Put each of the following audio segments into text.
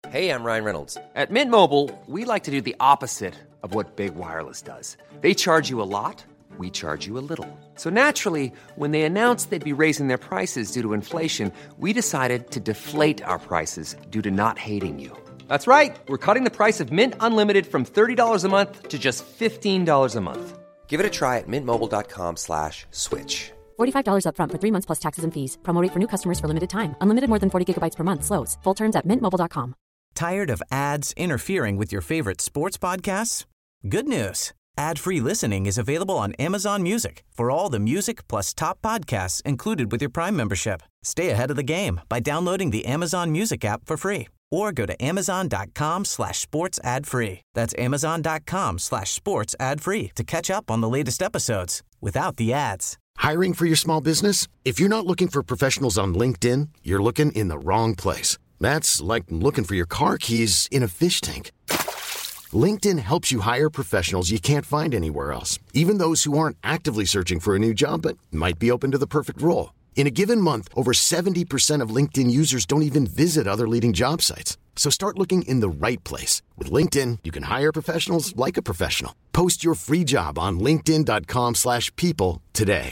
Hey, I'm Ryan Reynolds. At Mint Mobile, we like to do the opposite of what Big Wireless does. They charge you a lot, we charge you a little. So naturally, when they announced they'd be raising their prices due to inflation, we decided to deflate our prices due to not hating you. That's right. We're cutting the price of Mint Unlimited from $30 a month to just $15 a month. Give it a try at mintmobile.com/switch. $45 up front for 3 months plus taxes and fees. Promo rate for new customers for limited time. Unlimited more than 40 gigabytes per month. Slows full terms at mintmobile.com. Tired of ads interfering with your favorite sports podcasts? Good news. Ad-free listening is available on Amazon Music for all the music plus top podcasts included with your Prime membership. Stay ahead of the game by downloading the Amazon Music app for free or go to amazon.com/sports ad free. That's amazon.com/sports ad free to catch up on the latest episodes without the ads. Hiring for your small business? If you're not looking for professionals on LinkedIn, you're looking in the wrong place. That's like looking for your car keys in a fish tank. LinkedIn helps you hire professionals you can't find anywhere else, even those who aren't actively searching for a new job but might be open to the perfect role. In a given month, over 70% of LinkedIn users don't even visit other leading job sites. So start looking in the right place. With LinkedIn, you can hire professionals like a professional. Post your free job on linkedin.com/people today.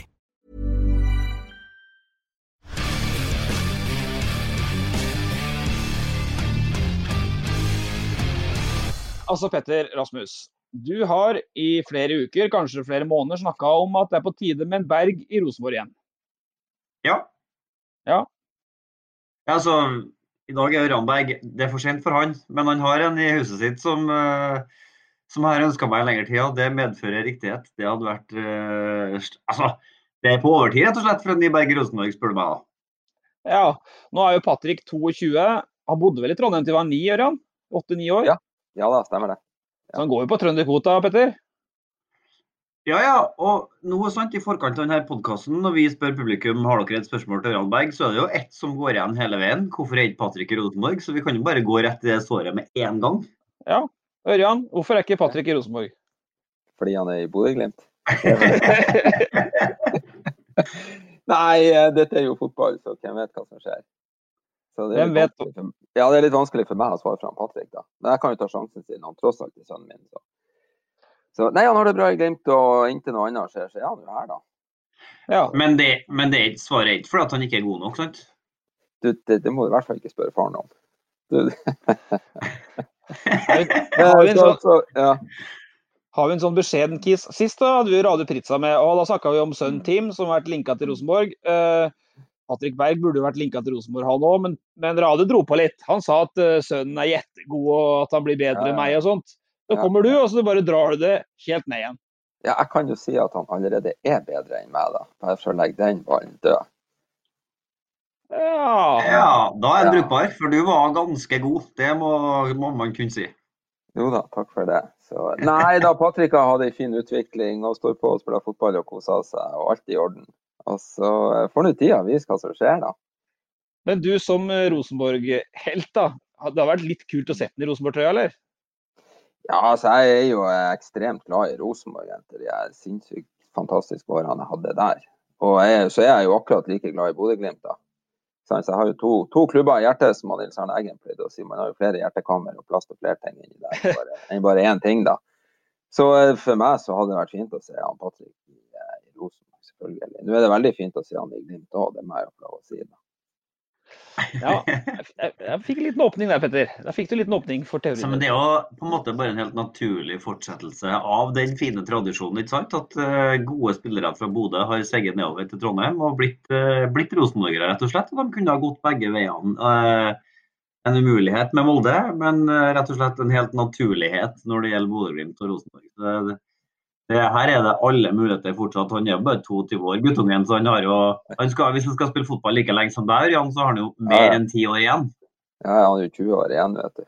Altså Petter Rasmus, du har i flere uker, kanskje flere måneder, snakket om at det på tide med en Berg i Rosenborg igjen. Ja. Ja. Altså, i dag Ørjan Berg, det for sent for han, men han har en i huset sitt som har ønsket meg lengre tid, og det medfører riktighet. Det hadde vært, det på overtid rett og slett for en ny Berg i Rosenborg, spør du meg da. Ja, nå jo Patrick 22, han bodde vel i Trondheim til han var 9, Ørjan? 8-9 år? Ja da, stemmer det. Ja. Så han går jo på Trønderkvota, Petter? Ja, og nå sant, i forkant av denne podcasten, når vi spør publikum, har dere et spørsmål til Ørjan Berg, så det jo ett som går igjen hele veien. Hvorfor ikke Patrick i Rosenborg? Så vi kan jo bare gå rett i det såret med en gang. Ja, Ørjan, hvorfor ikke Patrick i Rosenborg? Fordi han i Bodø/Glimt. Nei, dette jo fotball, så hvem vet hva som skjer. Så det hvem vet? Ja, det litt vanskelig for meg å svare fra Patrick da. Men jeg kan jo ta sjansen siden han tross alt sønnen min. Så nei, han har det bra i Glimt, og inntil noe annet skjer, så han jo her da. Ja. Men det svarer ikke for at han ikke god nok, sant? Det må du i hvert fall ikke spørre faren om. Har vi en sånn beskjeden kiss? Sist da hadde vi Radio Pritza med, og da snakket vi om sønnen Tim, som har vært linket til Rosenborg. Patrick Berg burde vært linket til Rosenborg han også, men Radio dro på litt. Han sa at sønnen jättegod, og at han blir bedre enn meg og sånt. Så kommer du, og så bare drar du det helt ned igjen. Ja, jeg kan jo si at han allerede bedre enn meg da. Bare for å legge den ballen død. Ja, da det brukbar, for du var ganske god. Det må man kunne si. Jo da, takk for det. Så, nei da, Patrick hadde en fin utvikling, og står på og spiller fotball og koser seg, og alt i orden. Og så får du tida å vise hva som skjer da. Men du som Rosenborg-helt da, det har vært litt kult å sette den i Rosenborg-trøya, eller? Ja, altså jeg jo ekstremt glad i Rosenborg etter de sinnssykt fantastiske årene jeg hadde der. Og så jeg jo akkurat like glad i Bodø/Glimt da. Så jeg har jo to klubber i hjertet, som Nils Arne Eggen pleide å si. Man har jo flere hjertekammer og plass til flere ting inni der enn bare en ting da. Så for meg så hadde det vært fint å se han Patrick i Rosenborg, selvfølgelig. Nå det veldig fint å se han i Glimt også, det må jeg jo få lov å si da. Ja, jeg fikk en liten åpning der, Petter. Da fikk du en liten åpning for teorien. Men det jo på en måte bare en helt naturlig fortsettelse av den fine tradisjonen, ikke sant? At gode spillere fra Bodø har seget nedover til Trondheim og blitt Rosenborgere, rett og slett. Og de kunne ha gått begge veiene. En umulighet med Molde, men rett og slett en helt naturlighet når det gjelder Bodø/Glimt og Rosenborg. Her det alle muligheter fortsatt. Han bare 22 år, guttungen, så hvis han skal spille fotball like lenge som deg, Jan, så har han jo mer enn 10 år igjen. Ja, han jo 20 år igjen, vet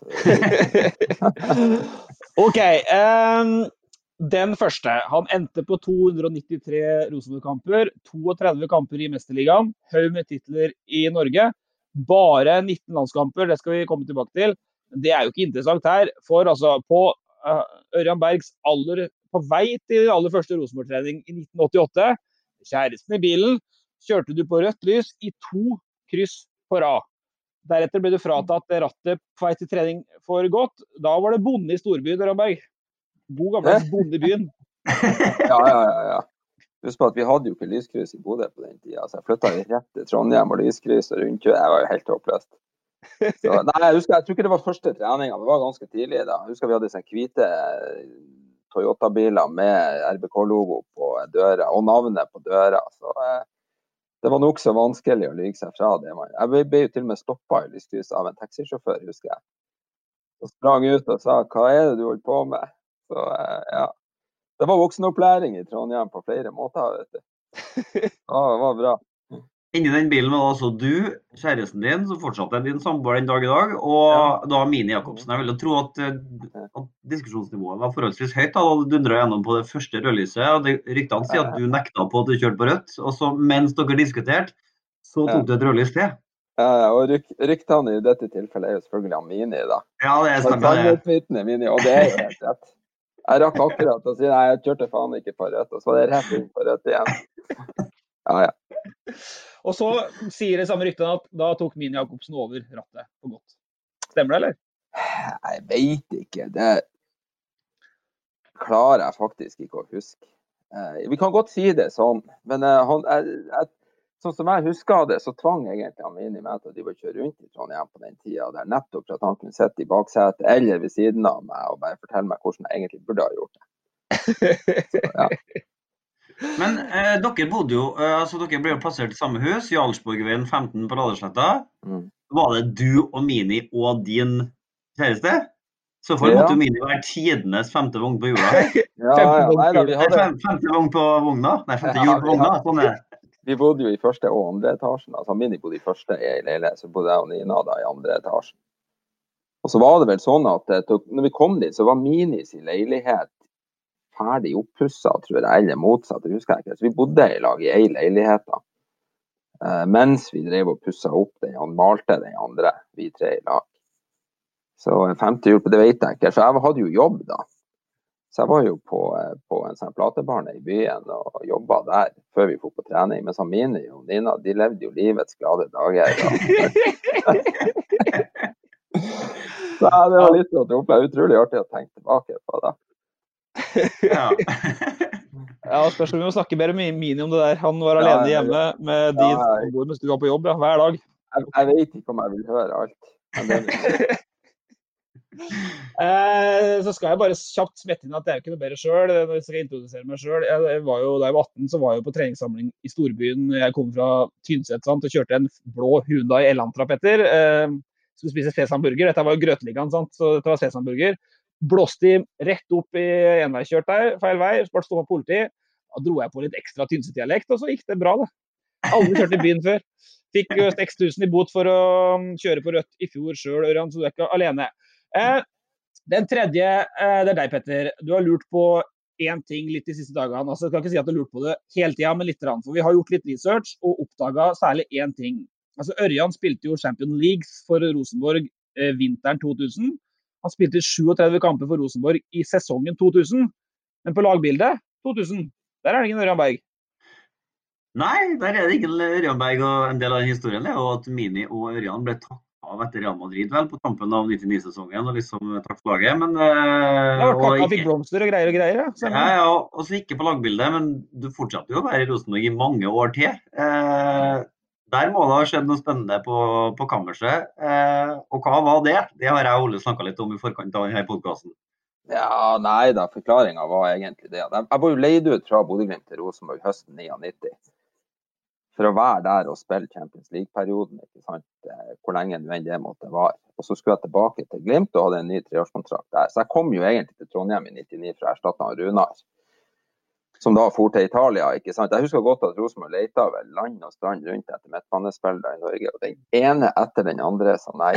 du. Ok, den første, han endte på 293 Rosenborg-kamper, 32 kamper i Mesterligaen, haug med titler i Norge, bare 19 landskamper, det skal vi komme tilbake til. Det jo ikke interessant her, for altså på Ørjan Bergs på vei til aller første Rosenborg-trening i 1988, kjæresten i bilen, kjørte du på rødt lys i 2 kryss på rad. Deretter ble du fratatt rattet på vei til trening for godt. Da var det bonde i storbyen, Ramberg. God gammeldags bonde i byen. Ja. Husk på at vi hadde jo ikke lyskryss i Bodø på den tiden, så jeg flyttet jo rett til Trondheim og lyskryss og rundkjør. Jeg var jo helt håpløst. Så, nei, jeg tror ikke det var første treningen, det var ganske tidlig da. Jeg husker vi hadde sånne hvite Toyota-biler med RBK-logo på døra, og navnet på døra, så det var nok så vanskelig å lyge seg fra det. Jeg ble jo til og med stoppet i lyskryss av en taxisjåfør, husker jeg. Og sprang ut og sa, hva er det du holder på med? Så ja, det var voksenopplæring i Trondheim på flere måter, vet du. Ja, det var bra. Inni den bilen var altså du, kjæresten din, som fortsatt din samboer den dag i dag, og da Mini Jakobsen. Jeg vil jo tro at diskusjonsnivået var forholdsvis høyt da du dundret gjennom på det første rødlyset, og ryktene sier at du nekta på at du kjørte på rødt, og så mens dere diskuterte, så tok du et rødlys til. Ja, og ryktene i dette tilfellet er jo selvfølgelig om Mini da. Ja, det stemmer det. Mini, og det er jo helt rett. Jeg rakk akkurat å si, nei, jeg kjørte faen ikke på rødt, og så var det rett inn på rødt igjen. Ja. Og så sier det samme ryktene at da tok Mini Jakobsen over rattet på godt. Stemmer det, eller? Jeg vet ikke. Det klarer jeg faktisk ikke å huske. Vi kan godt si det sånn, men sånn som jeg husker det, så tvang egentlig Mini meg til å kjøre rundt i Trondheim på den tiden, der nettopp for at han kunne sitte i baksetet eller ved siden av meg og bare fortelle meg hvordan jeg egentlig burde ha gjort det. Så, ja. Men dere bodde jo, altså dere ble jo plassert i samme hus, Jarlsborgveien 15 på Ladersletta. Var det du og Mini og din kjæreste? Så for måtte jo Mini være tidenes femte vogn på jorda. Femte vogn på vogna? Nei, femte hjul på vogna, sånn er det. Vi bodde jo i første og andre etasjen, altså Mini bodde i første i leilighet, så bodde jeg og Nina da i andre etasjen. Og så var det vel sånn at når vi kom dit, så var Minis i leilighet ferdig oppusset, tror jeg, eller motsatt, det husker jeg ikke. Så vi bodde i lag i en leilighet da, mens vi drev og pusset opp den, han malte den andre, vi tre i lag. Så femte hjul, det vet jeg ikke, for jeg hadde jo jobb da. Så jeg var jo på en sånn platebarne i byen og jobbet der før vi fikk på trening, mens Mini og Nina, de levde jo livets glade dager. Så det var litt å oppleve, utrolig artig å tenke tilbake på det. Ja, spørs om vi må snakke mer med Mini om det der. Han var alene hjemme med de samboer mens du var på jobb, hver dag. Jeg vet ikke om jeg vil høre alt. Så skal jeg bare kjapt smette inn at det er jo ikke noe bedre selv. Når jeg skal introdusere meg selv, da jeg var 18, så var jeg på treningssamling i storbyen. Jeg kom fra Tynset, sant, og kjørte en blå Hyundai Elantra, Petter. Skulle spise sesamburger. Dette var jo grøtligaen, sant, så dette var sesamburger. Blåste rett opp i enveiskjørt der, feil vei, bare stod på politi. Da dro jeg på litt ekstra Tynset-dialekt, og så gikk det bra det. Aldri kjørt i byen før. Fikk 6000 i bot for å kjøre på rødt i fjor selv, Ørjan, så du er ikke alene. Den tredje, det er deg, Petter. Du har lurt på en ting litt de siste dagene. Altså, jeg kan ikke si at du har lurt på det hele tiden, men litt rann, for vi har gjort litt research og oppdaget særlig en ting. Altså, Ørjan spilte jo Champions League for Rosenborg vinteren 2000. Han spilte 37 kamper for Rosenborg i sesongen 2000, men på lagbildet 2000, der er det ingen Ørjan Berg. Nei, der er det ingen Ørjan Berg, og en del av den historien er jo at Mini og Ørjan ble tatt av etter Real Madrid vel på tampen av 99-sesongen, og liksom trakk flagget, men... Han fikk blomster og greier, ja. Ja, og så ikke på lagbildet, men du fortsatte jo å være i Rosenborg i mange år til. Der må det ha skjedd noe spennende på kammerset. Og hva var det? Det har jeg og Ole snakket litt om i forkant av denne podcasten. Ja, nei da, forklaringen var egentlig det. Jeg var jo leid ut fra Bodø Glimt til Rosenborg høsten 99. For å være der og spille Champions League-perioden, ikke sant? Hvor lenge det måtte være. Og så skulle jeg tilbake til Glimt og hadde en ny 3-årskontrakt der. Så jeg kom jo egentlig til Trondheim i 99 for å erstatte Runar, som da for til Italia, ikke sant? Jeg husker godt at Rosenborg lette over land og strand rundt etter midtbanespillere i Norge, og den ene etter den andre, så nei.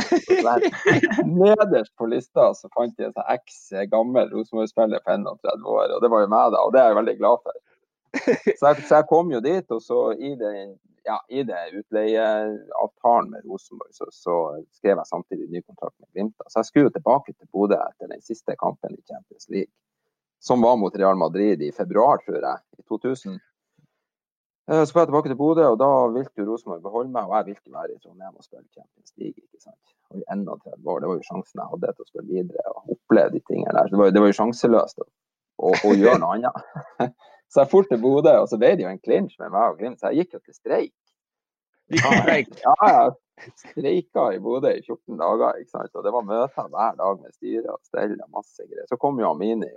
Nederst på lista så fant jeg en sånn gammel Rosenborg-spiller på 31 år, og det var jo meg da, og det er jeg veldig glad for. Så jeg kom jo dit, og så i det utleieavtalen med Rosenborg, så skrev jeg samtidig ny kontrakt med Glimt. Så jeg skulle jo tilbake til Bodø etter den siste kampen i Champions League, som var mot Real Madrid i februar, tror jeg, i 2000. Så var jeg tilbake til Bodø, og da ville jo Rosenborg beholde meg, og jeg ville være i Trondheim og spille Champions League, ikke sant? Og i 31 år, det var jo sjansen jeg hadde til å spille videre og oppleve de tingene der. Det var jo sjanseløst å gjøre noe annet. Så jeg fort til Bodø, og så ble det jo en clinch med meg og Glimt, så jeg gikk jo til streik. Ja, jeg streika i Bodø i 14 dager, ikke sant? Og det var møter hver dag med styret og stell og masse greier. Så kom jo Amini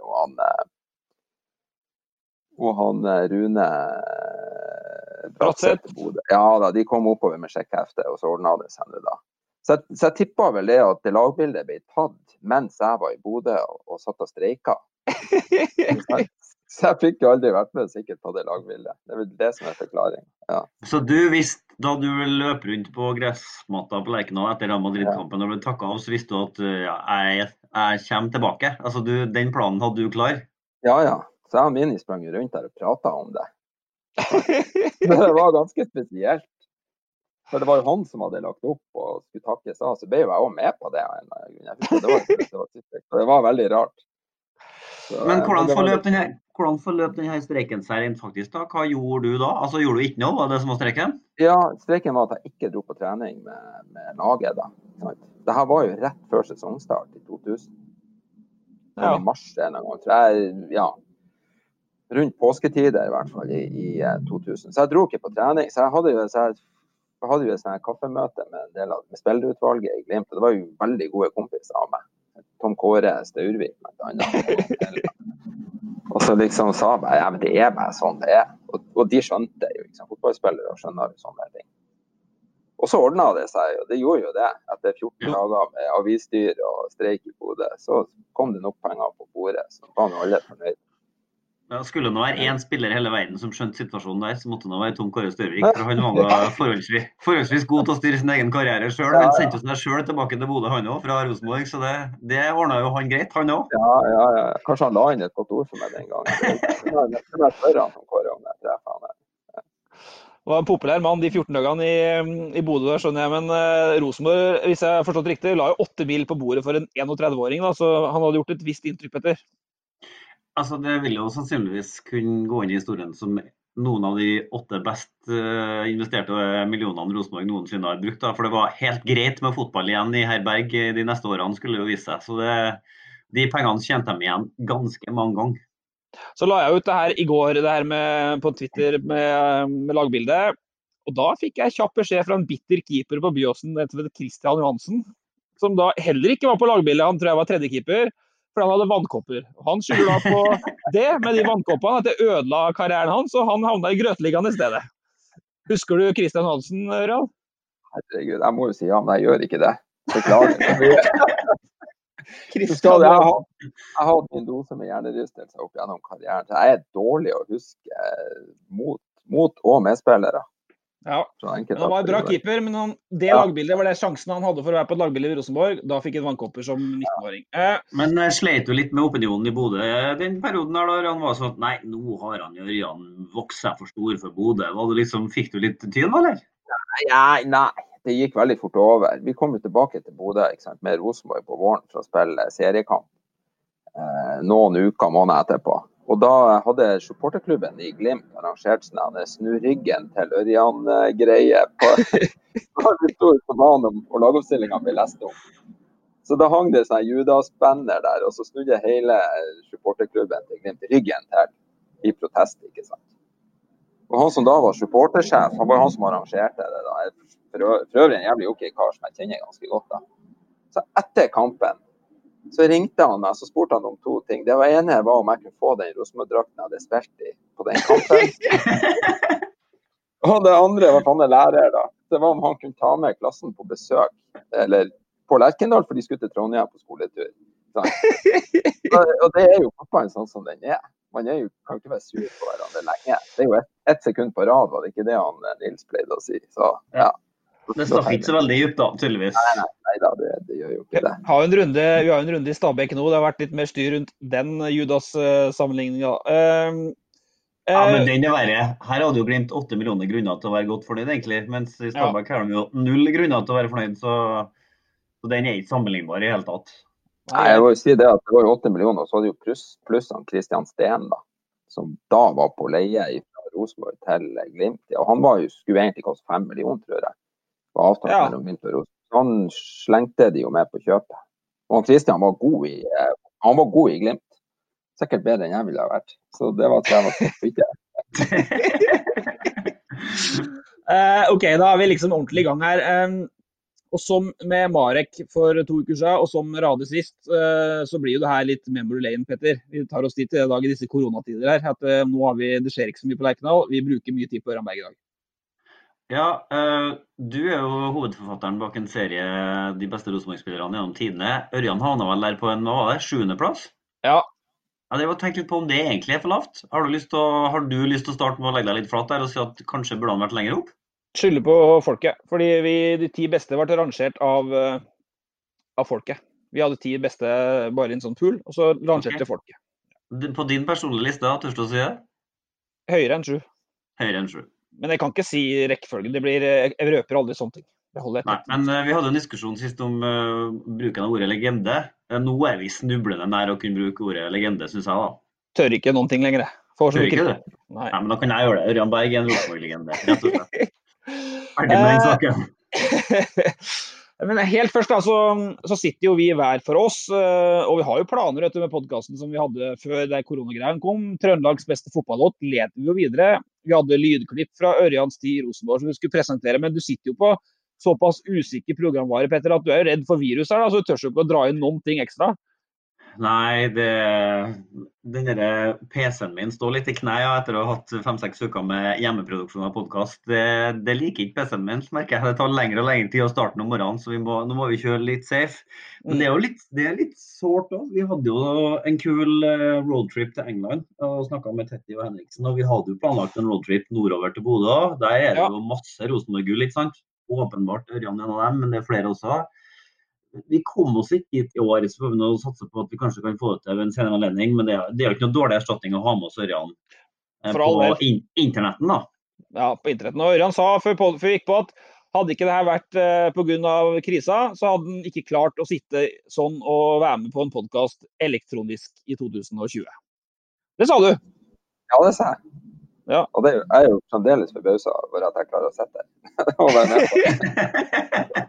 og han Rune Bratseth til Bodø. Ja da, de kom oppover med sjekkhefte, og så ordnet det seg da. Så jeg tippet vel det at det lagbildet ble tatt mens jeg var i Bodø og satt og streika. Så jeg fikk jo aldri vært med sikkert på det lagbildet. Det er vel det som er forklaringen. Ja. Så du visste, da du løp rundt på gressmatta på Lerkendal etter Real Madrid-kampen, når du takket av, så visste du at jeg kommer tilbake. Altså den planen hadde du klar? Ja. Så jeg og Mini sprang rundt der og pratet om det. Det var ganske spesielt. For det var jo han som hadde lagt opp og skulle takke seg, så ble jo jeg også med på det. Det var veldig rart. Så, men hvordan forløp denne streiken seg rent faktisk da? Hva gjorde du da? Altså gjorde du ikke noe? Var det som var streiken? Ja, streiken var at jeg ikke dro på trening med laget da. Det her var jo rett før sesongstart i 2000. I mars en gang, tror jeg, rundt påsketider i hvert fall i 2000. Så jeg dro ikke på trening, så jeg hadde jo et sånn kaffemøte med spillerutvalget i Glimt, og det var jo veldig gode kompiser av meg. Tom Kåre Staurvik, blant annet. Og så liksom sa jeg, men det er bare sånn det er. Og de skjønte jo, fotballspillere skjønner jo sånne ting. Og så ordnet det seg, og det gjorde jo det. Etter 14 dager med avisstyr og streik i Bodø, så kom det nok penger på bordet, så var jo alle fornøyd. Ja, skulle det nå være en spiller i hele verden som skjønte situasjonen der, så måtte det nå være Tom Kåre Staurvik, for han var forholdsvis god til å styre sin egen karriere selv. Han sendte seg selv tilbake til Bodø, han også, fra Rosenborg, så det ordnet jo han greit, han også. Ja. Kanskje han la inn et godt ord for meg den gangen. Det var spørre han Tom Kåre om det, treffer han der. Det var en populær mann de 14 dagene i Bodø, skjønner jeg, men Rosenborg, hvis jeg har forstått riktig, la jo 8 mil på bordet for en 31-åring, da, så han hadde gjort et visst inntrykk, Petter. Altså, det vil jo sannsynligvis kunne gå inn i historien som noen av de 8 best investerte millionene Rosenborg noensinne har brukt. Da. For det var helt greit med fotball igjen i Herberg de neste årene, skulle jo vise seg. Så de pengene tjente de igjen ganske mange ganger. Så la jeg ut det her i går, det her på Twitter med lagbildet. Og da fikk jeg kjapp beskjed fra en bitter keeper på Byåsen, Christian Johansen, som da heller ikke var på lagbildet. Han tror jeg var tredje keeper. For han hadde vannkopper. Han skylder da på det med de vannkoppene, at det ødela karrieren hans, og han havna i grøtligaen i stedet. Husker du Christian Hansen, Ørjan? Herregud, jeg må jo si ja, men jeg gjør ikke det. Beklager. Jeg har min dose med hjernerystelse opp gjennom karrieren, så jeg er dårlig å huske mot og medspillere. Ja, han var en bra keeper, men det lagbildet var det sjansen han hadde for å være på et lagbilde i Rosenborg. Da fikk han vannkopper som 19-åring. Men sleit du litt med opinionen i Bodø den perioden der da han var sånn, nei, nå har han Ørjan vokst seg for stor for Bodø. Fikk du litt tyn, eller? Nei, det gikk veldig fort over. Vi kom jo tilbake til Bodø, ikke sant, med Rosenborg på våren for å spille seriekamp noen måneder etterpå. Og da hadde supporterklubben i Glimt arrangert sånn snu ryggen til Ørjan-greie på banen, og lagoppstillingen ble lest om. Så da hang det sånn Judas-banner der, og så snudde hele supporterklubben til Glimt ryggen til i protest, ikke sant. Og han som da var supportersjef, han var han som arrangerte det da. For øvrig en jævlig ok kar som jeg kjenner ganske godt da. Så etter kampen, så ringte han meg, så spurte han om 2 ting. Det ene var om jeg kunne få den Rosenborg-drakten jeg hadde spilt i på den kampen. Og det andre var han er lærer da. Det var om han kunne ta med klassen på besøk, eller på Lerkendal, for de skulle til Trondheim på skoletur. Og det er jo fotballen sånn som den er. Man kan jo ikke være sur på hverandre lenge. Det er jo ett sekund på rad, var det ikke det han Nils pleide å si. Så, ja. Det snakker ikke så veldig dypt da, tydeligvis. Nei da, det gjør jo ikke det. Vi har en runde i Stabæk nå, det har vært litt mer styr rundt den Judas-sammenligningen. Ja, men den er verre. Her hadde jo Glimt 8 millioner grunner til å være godt fornøyd, egentlig. Mens i Stabæk har de jo 0 grunner til å være fornøyd, så den er ikke sammenlignbar i hele tatt. Nei, jeg vil si det at det var 8 millioner, og så hadde jo pluss han Christian Steen da, som da var på leie fra Rosenborg til Glimt. Ja, han skulle egentlig koste 5 millioner, tror jeg. På avtalen mellom Glimt og Rosenborg. Så han slengte de jo med på kjøpet. Og Christian var god i Glimt. Sikkert bedre enn jeg ville ha vært. Så det var ikke. Ok, da vi liksom ordentlig i gang her. Og som med Marek for 2 uker siden, og som Rade sist, så blir jo det her litt memory lane, Petter. Vi tar oss dit i dag i disse koronatider her. At nå det skjer ikke så mye på Lerkendal. Vi bruker mye tid på Ørjan Berg i dag. Ja, du jo hovedforfatteren bak en serie De beste Rosenborg-spillerne gjennom tidene. Ørjan havna vel der på en 7. plass? Ja. Ja, det var tenkt litt på om det egentlig for lavt. Har du lyst til å starte med å legge deg litt flatt der og si at kanskje burde han vært lenger opp? Skylder på folket, fordi de 10 beste ble rangert av folket. Vi hadde 10 beste bare i en sånn pool, og så rangerte folket. På din personlige liste, tør du å si det? Høyere enn 7. Høyere enn 7. Men jeg kan ikke si rekkefølge. Jeg røper aldri sånne ting. Nei, men vi hadde en diskusjon sist om bruken av ordet legende. Nå vi snublende nær å kunne bruke ordet legende, synes jeg da. Tør ikke noen ting lenger. Tør ikke det? Nei, men da kan jeg gjøre det. Ørjan Berg en Rosenborg-legende, rett og slett. Ferdig med den saken. Men helt først da, så sitter jo vi hver for oss, og vi har jo planer med podcasten som vi hadde før der koronagreien kom. Trøndelags beste fotballåt leter vi jo videre. Vi hadde lydklipp fra Ørjans tid i Rosenborg som vi skulle presentere, men du sitter jo på såpass usikker programvare, Petter, at du jo redd for virus her, så du tør ikke å dra inn noen ting ekstra. Nei, den der PC-en min står litt i knæ etter å ha hatt 5-6 uker med hjemmeproduksjon av podcast. Det liker ikke PC-en min, merker jeg. Det tar lengre og lengre tid å starte om morgenen, så nå må vi kjøre litt safe. Men det litt sårt også. Vi hadde jo en kul roadtrip til England og snakket med Tetti og Henriksen, og vi hadde jo planlagt en roadtrip nordover til Bodø. Der det jo masse Rosenborg-gull, ikke sant? Åpenbart Ørjan en av dem, men det flere også. Vi kom oss ikke hit i år, så får vi nå satse på at vi kanskje kan få det til en senere anledning, men det jo ikke noe dårlig erstatning å ha med oss Ørjan på internetten da. Ja, på internetten. Og Ørjan sa før vi gikk på at hadde ikke det her vært på grunn av krisa, så hadde han ikke klart å sitte sånn og være med på en podcast elektronisk i 2020. Det sa du? Ja, det sa jeg. Ja. Og det jo fremdeles forbauset over at jeg klarer å sette det og være med på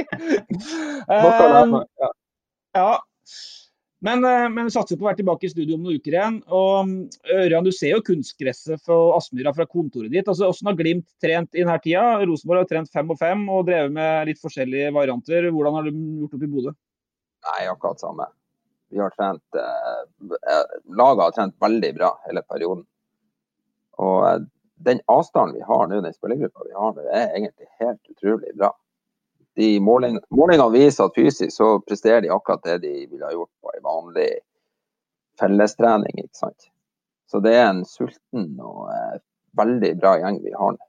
det. Ja. Men vi satser på å være tilbake i studio om noen uker igjen. Og Ørjan, du ser jo kunstgresset for Aspmyra fra kontoret ditt. Altså, hvordan har Glimt trent i denne tida? Rosenborg har trent 5 og 5 og drevet med litt forskjellige varianter. Hvordan har du gjort opp i Bodø? Nei, akkurat samme. Vi har trent, laget har trent veldig bra hele perioden. Og den avstanden vi har nå, den spillergruppa vi har nå, egentlig helt utrolig bra. De målingene viser at fysisk så presterer de akkurat det de ville ha gjort på en vanlig fellestrening, ikke sant? Så det en sulten og veldig bra gjeng vi har nå.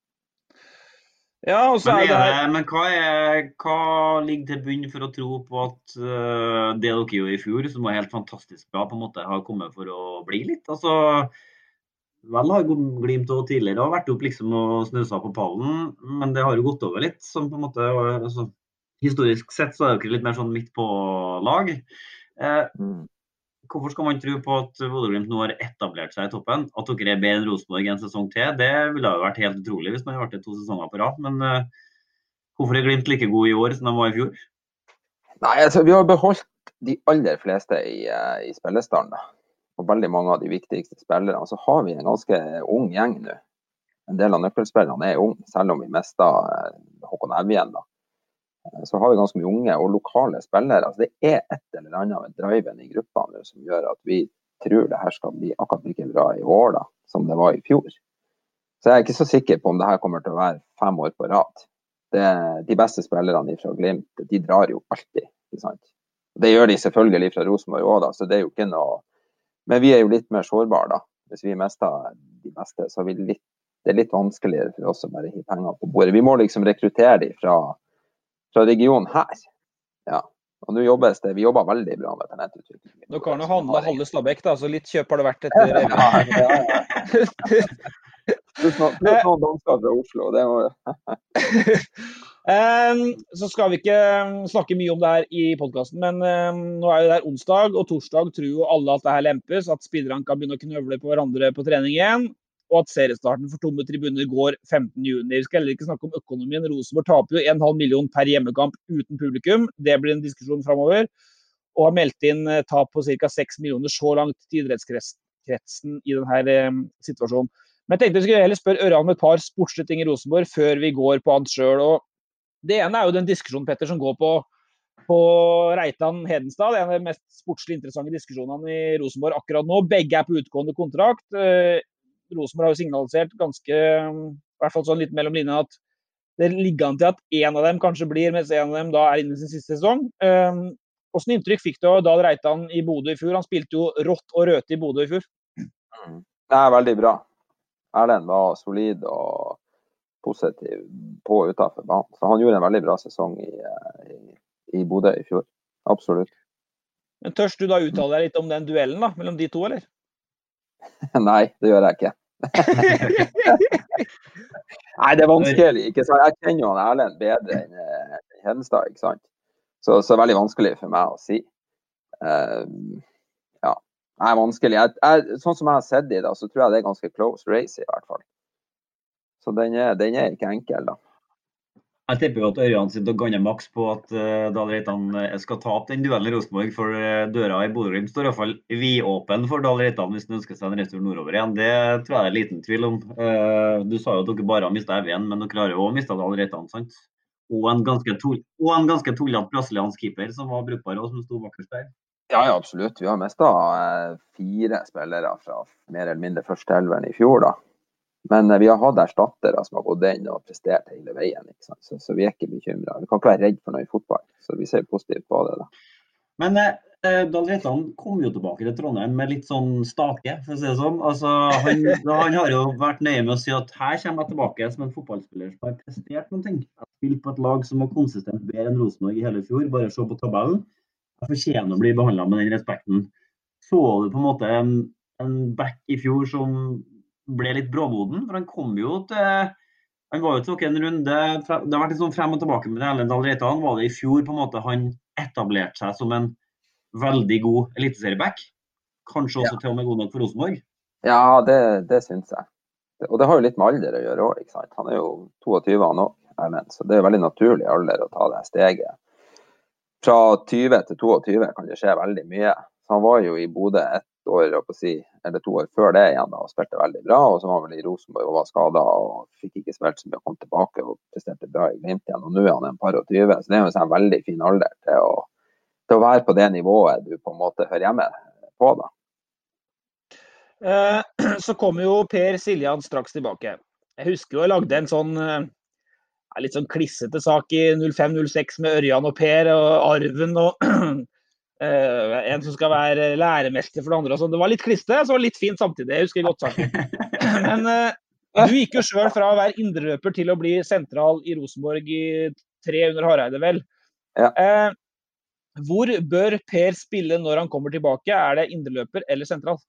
Ja, og så men hva ligger til bunn for å tro på at det dere gjorde i fjor, som var helt fantastisk bra, på en måte har kommet for å bli litt? Altså, vel har Glimt og tidligere har vært opp liksom og snusa på pallen, men det har jo gått over litt, som på en måte, altså, historisk sett så det jo ikke litt mer sånn midt på lag. Hvorfor skal man tro på at Bodø-Glimt nå har etablert seg i toppen? At dere bedre enn Rosenborg en sesong til, det ville jo vært helt utrolig hvis man har vært i 2 sesonger på rad, men hvorfor Glimt like god i år som de var i fjor? Nei, altså vi har beholdt de aller fleste i spillestallen da. Og veldig mange av de viktigste spillerne. Så har vi en ganske ung gjeng nå. En del av nøkkelspillerne ung, selv om vi mistet Håkon Evjen da. Så har vi ganske mye unge og lokale spillere. Altså det et eller annet med driven i gruppene som gjør at vi tror det her skal bli akkurat like bra i år da, som det var i fjor. Så jeg er ikke så sikker på om det her kommer til å være 5 år på rad. De beste spillerne fra Glimt, de drar jo alltid, ikke sant? Det gjør de selvfølgelig fra Rosenborg også da, så det jo ikke noe. Men vi jo litt mer sårbare da. Hvis vi mister de beste, så det litt vanskeligere for oss å bare gi penger på bordet. Vi må liksom rekruttere de fra regionen her. Ja. Og nå jobbes det, vi jobber veldig bra med talentutvikling. Nå kan jo handle halve Stabæk da, så litt kjøp har det vært etter. Pluss noen dansker fra Oslo, det var Så skal vi ikke snakke mye om det her i podcasten, men nå jo det her onsdag og torsdag tror jo alle at det her lempes, at spillerne kan begynne å knøvle på hverandre på trening igjen. og at seriestarten for tomme tribuner går 15. juni. Vi skal heller ikke snakke om økonomien. Rosenborg taper jo 1,5 million per hjemmekamp uten publikum. Det blir en diskusjon fremover. Og har meldt inn tap på ca. 6 millioner så langt til idrettskretsen i denne situasjonen. Men jeg tenkte vi skulle heller spørre Ørjan om et par sportslige ting i Rosenborg før vi går på hans selv. Og det ene jo den diskusjonen, Petter, som går på Reitan-Hedenstad. Det en av de mest sportslig interessante diskusjonene i Rosenborg akkurat nå. Begge på utgående kontrakt. Rosenborg har jo signalisert ganske, i hvert fall sånn litt mellom linjene, at det ligger an til at en av dem kanskje blir, mens en av dem da inne i sin siste sesong. Hvordan inntrykk fikk du av Dahl Reitan i Bodø i fjor? Han spilte jo rått og røte i Bodø i fjor. Det veldig bra. Erlend var solid og positiv på og utenfor banen. Så han gjorde en veldig bra sesong i Bodø i fjor. Absolutt. Men tørs du da uttale deg litt om den duellen da, mellom de to, eller? Nei, det gjør jeg ikke. Nei, det vanskelig. Ikke sant? Jeg kjenner jo Erlend bedre enn Hedenstad, ikke sant? Så veldig vanskelig for meg å si. Ja, det vanskelig. Sånn som jeg har sett i det, så tror jeg det ganske close race i hvert fall. Så den ikke enkel da. Jeg tipper jo at Ørjan sitter og ganner maks på at Dahl Reitan skal ta opp den duellen i Rosenborg, for døra i Bodø-Glimt står i hvert fall vidåpen for Dahl Reitan hvis han ønsker seg en retur nordover igjen. Det tror jeg liten tvil om. Du sa jo at dere bare har mistet Evjen, men dere har jo også mistet Dahl Reitan, sant? Og en ganske tullet brasiliansk keeper som var brukbar og som stod bakerst der. Ja, absolutt. Vi har mistet 4 spillere fra mer eller mindre første elveren i fjor da. Men vi har hatt erstattere som har gått inn og prestert hele veien, ikke sant? Så vi ikke bekymret. Vi kan ikke være redd for noe i fotball, så vi ser positivt på det da. Men Dahl Reitan kom jo tilbake til Trondheim med litt sånn stake, for å si det sånn. Altså, han har jo vært nøye med å si at her kommer jeg tilbake som en fotballspiller som har prestert noen ting. Jeg har spilt på et lag som var konsistent bedre enn Rosenborg i hele fjor, bare se på tabellen. Jeg fortjener å bli behandlet med den respekten. Så du på en måte en back i fjor som ble litt bråmoden, for han kom jo til, han var jo til en runde, det har vært litt sånn frem og tilbake med Erlend Dahl Reitan, var det i fjor på en måte han etablerte seg som en veldig god eliteserieback, kanskje også til og med god nok for Rosenborg? Ja, det synes jeg. Og det har jo litt med alder å gjøre også, ikke sant? Han jo 22 nå, Erlend, så det jo veldig naturlig alder å ta det steget. Fra 20 til 22 kan det skje veldig mye. Så han var jo i Bodø 1 år, eller 2 år før det igjen da, og spilte veldig bra, og så var han vel i Rosenborg og var skadet og fikk ikke spilt så mye, og kom tilbake og presterte bra i Glimt igjen, og nå han en par og 20, så det jo en sånn veldig fin alder til å være på det nivået du på en måte hører hjemme på da. Så kommer jo Per Siljan straks tilbake. Jeg husker jo jeg lagde en sånn litt sånn klissete sak i 05-06 med Ørjan og Per og Arven og en som skal være læremester for det andre og sånn. Det var litt kliste, så var det litt fint samtidig. Jeg husker godt saken. Men du gikk jo selv fra å være indreløper til å bli sentral i Rosenborg i 3 under Hareide, vel? Ja. Hvor bør Per spille når han kommer tilbake? Det indreløper eller sentral?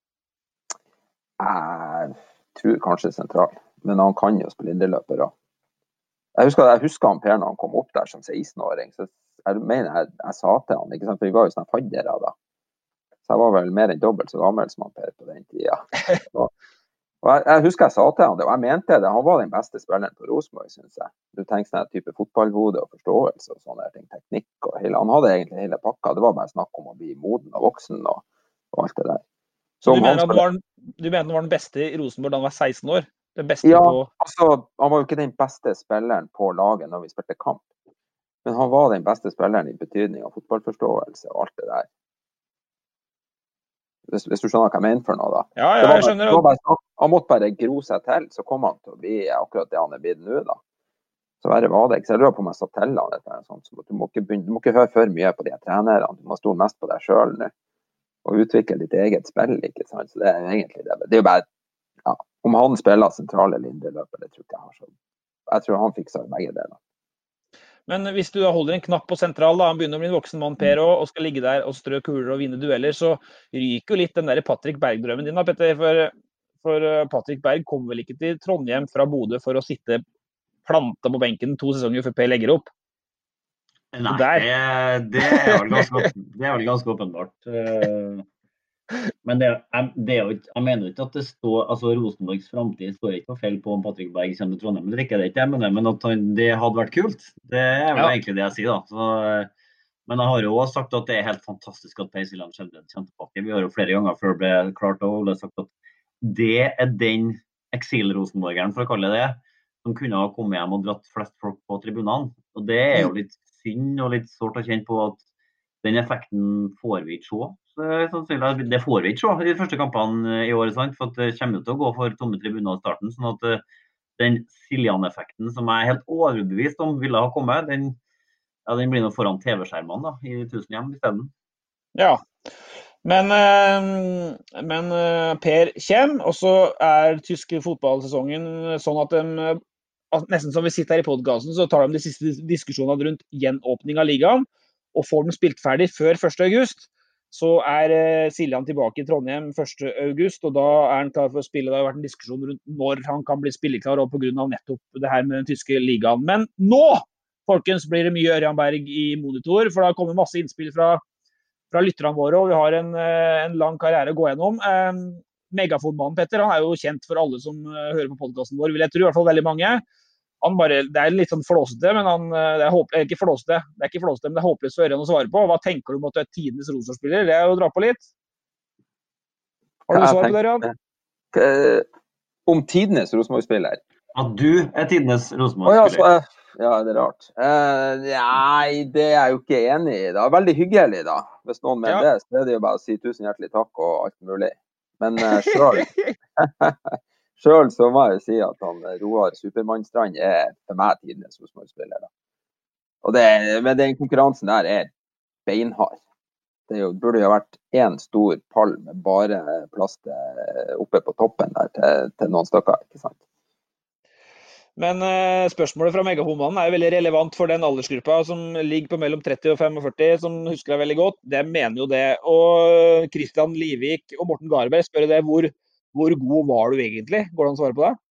Jeg tror kanskje sentral, men han kan jo spille indreløper da. Jeg husker han Per når han kom opp der som 16-åring, så jeg mener jeg sa til han, ikke sant, for vi var jo sånne faddere da. Så jeg var vel mer enn dobbelt så gammel som han Per på den tiden. Og jeg husker jeg sa til han det, og jeg mente det, han var den beste spilleren på Rosenborg, synes jeg. Du tenker sånn type fotballhode og forståelse og sånne ting, teknikk og hele, han hadde egentlig hele pakka, det var bare snakk om å bli moden og voksen og alt det der. Du mener han var den beste i Rosenborg da han var 16 år? Den beste ja, på... altså, han var jo ikke den beste spilleren på laget når vi spilte kamp. Men han var den beste spilleren i betydning av fotballforståelse og alt det der. Hvis du skjønner hva jeg mener for noe da. Ja, jeg skjønner. Han måtte bare gro seg til, så kom han til å bli akkurat det han blitt nå da. Så verre var det ikke. Så jeg lurer på om jeg satt til han etter sånt. Så du må ikke høre for mye på de trenerne. Du må stole mest på deg selv nå. Og utvikle ditt eget spill, ikke sant? Så det egentlig det. Det jo bare, ja, om han spiller sentral eller indreløper, det tror ikke jeg har så. Jeg tror han fikser begge deler. Men hvis du da holder en knapp på sentral, da, han begynner å bli en voksen mann Per og skal ligge der og strø kuler og vinne dueller, så ryker jo litt den der Patrick Berg-drømmen din da, Petter, for Patrick Berg kom vel ikke til Trondheim fra Bodø for å sitte planta på benken 2 sesonger før Per legger opp? Nei, det vel ganske åpenbart. Men det er jo ikke, jeg mener jo ikke at det står, altså Rosenborgs fremtid står ikke på feil på om Patrick Berg kommer til Trondheim, eller ikke, det er ikke jeg mener, men at det hadde vært kult, det er vel egentlig det jeg sier da. Så, men jeg har jo også sagt at det er helt fantastisk at Per Siljan Skjelbred kommer tilbake. Vi har jo flere ganger før det ble klart og Ole sagt at det er den eksil-rosenborgeren, for å kalle det, som kunne ha kommet hjem og dratt flest folk på tribunene. Og det er jo litt synd og litt sårt å kjenne på at den effekten får vi ikke se. Det får vi ikke se i de første kampene i året, sant? For at det kommer til å gå for tomme tribuner i starten, sånn at den Siljan-effekten som jeg er helt overbevist om ville ha kommet, den blir nå foran TV-skjermene da, i 1000 hjem i stedet. Ja, men Per kjem, og så tyske fotballsesongen sånn at nesten som vi sitter her i podcasten, så tar de de siste diskusjonene rundt gjenåpning av ligaen, og får den spilt ferdig før 1. august, så Siljan tilbake i Trondheim 1. august, og da han klar for å spille. Det har vært en diskusjon rundt når han kan bli spilleklar, og på grunn av nettopp det her med den tyske ligaen. Men nå, folkens, blir det mye Ørjan Berg i monitor, for det har kommet masse innspill fra lytterne våre, og vi har en lang karriere å gå gjennom. Megafonmannen Petter, han jo kjent for alle som hører på podcasten vår, vil jeg tro, i hvert fall veldig mange. Det litt sånn flåsete, men det er ikke flåsete, men det er håpløst for Ørjan å svare på. Hva tenker du om at du tidenes Rosenborg-spiller? Det jo å dra på litt. Har du svar på det, Ørjan? Om tidenes Rosenborg-spiller? At du tidenes Rosenborg-spiller? Ja, det rart. Nei, det jeg jo ikke enig i. Det veldig hyggelig da. Hvis noen mener det, så det jo bare å si tusen hjertelig takk og alt mulig. Men selv så må jeg jo si at Roar Supermannstrand for meg tidenes Rosenborg-spiller. Men den konkurransen der beinhard. Det burde jo vært en stor pall med bare plass oppe på toppen der til noen stykker, ikke sant? Men spørsmålet fra Megafonmannen jo veldig relevant for den aldersgruppa som ligger på mellom 30 og 45, som husker det veldig godt. De mener jo det. Og Christian Livik og Morten Garberg spør det, hvor god var du egentlig? Går det an å svare på det?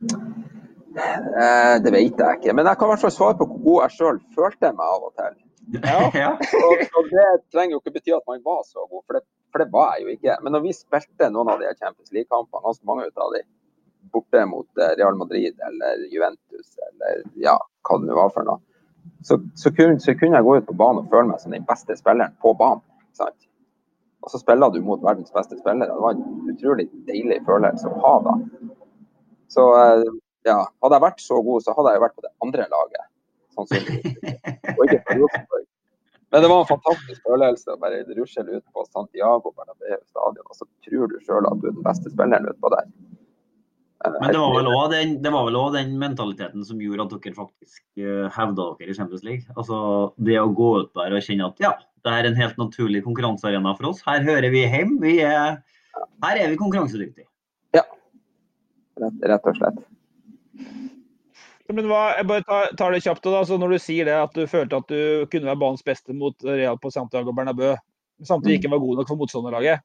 Det vet jeg ikke, men jeg kan i hvert fall svare på hvor god jeg selv følte meg av og til. Ja. og det trenger jo ikke bety at man var så god, for det var jeg jo ikke. Men når vi spilte noen av de Champions League-kampene, ganske mange ut av de, borte mot Real Madrid eller Juventus, eller ja, hva det nu var for noe, så kunne jeg gå ut på banen og føle meg som den beste spilleren på banen, ikke sant? Og så spiller du mot verdens beste spillere. Det var en utrolig deilig følelse å ha da. Så ja, hadde jeg vært så god, så hadde jeg vært på det andre laget, sannsynligvis. Og ikke på Rosenborg. Men det var en fantastisk følelse å bare rusle ut på Santiago Bernabeu stadion, og så tror du selv at du den beste spilleren ut på der. Men det var vel også den mentaliteten som gjorde at dere faktisk hevda dere i Champions League. Altså det å gå ut der og kjenne at ja, det en helt naturlig konkurransearena for oss. Her hører vi hjem, her vi konkurransedyktige. Ja, rett og slett. Men jeg bare tar det kjapt da, så når du sier det at du følte at du kunne være banens beste mot Real på Santiago Bernabeu, samtidig ikke var god nok for motstanderlaget,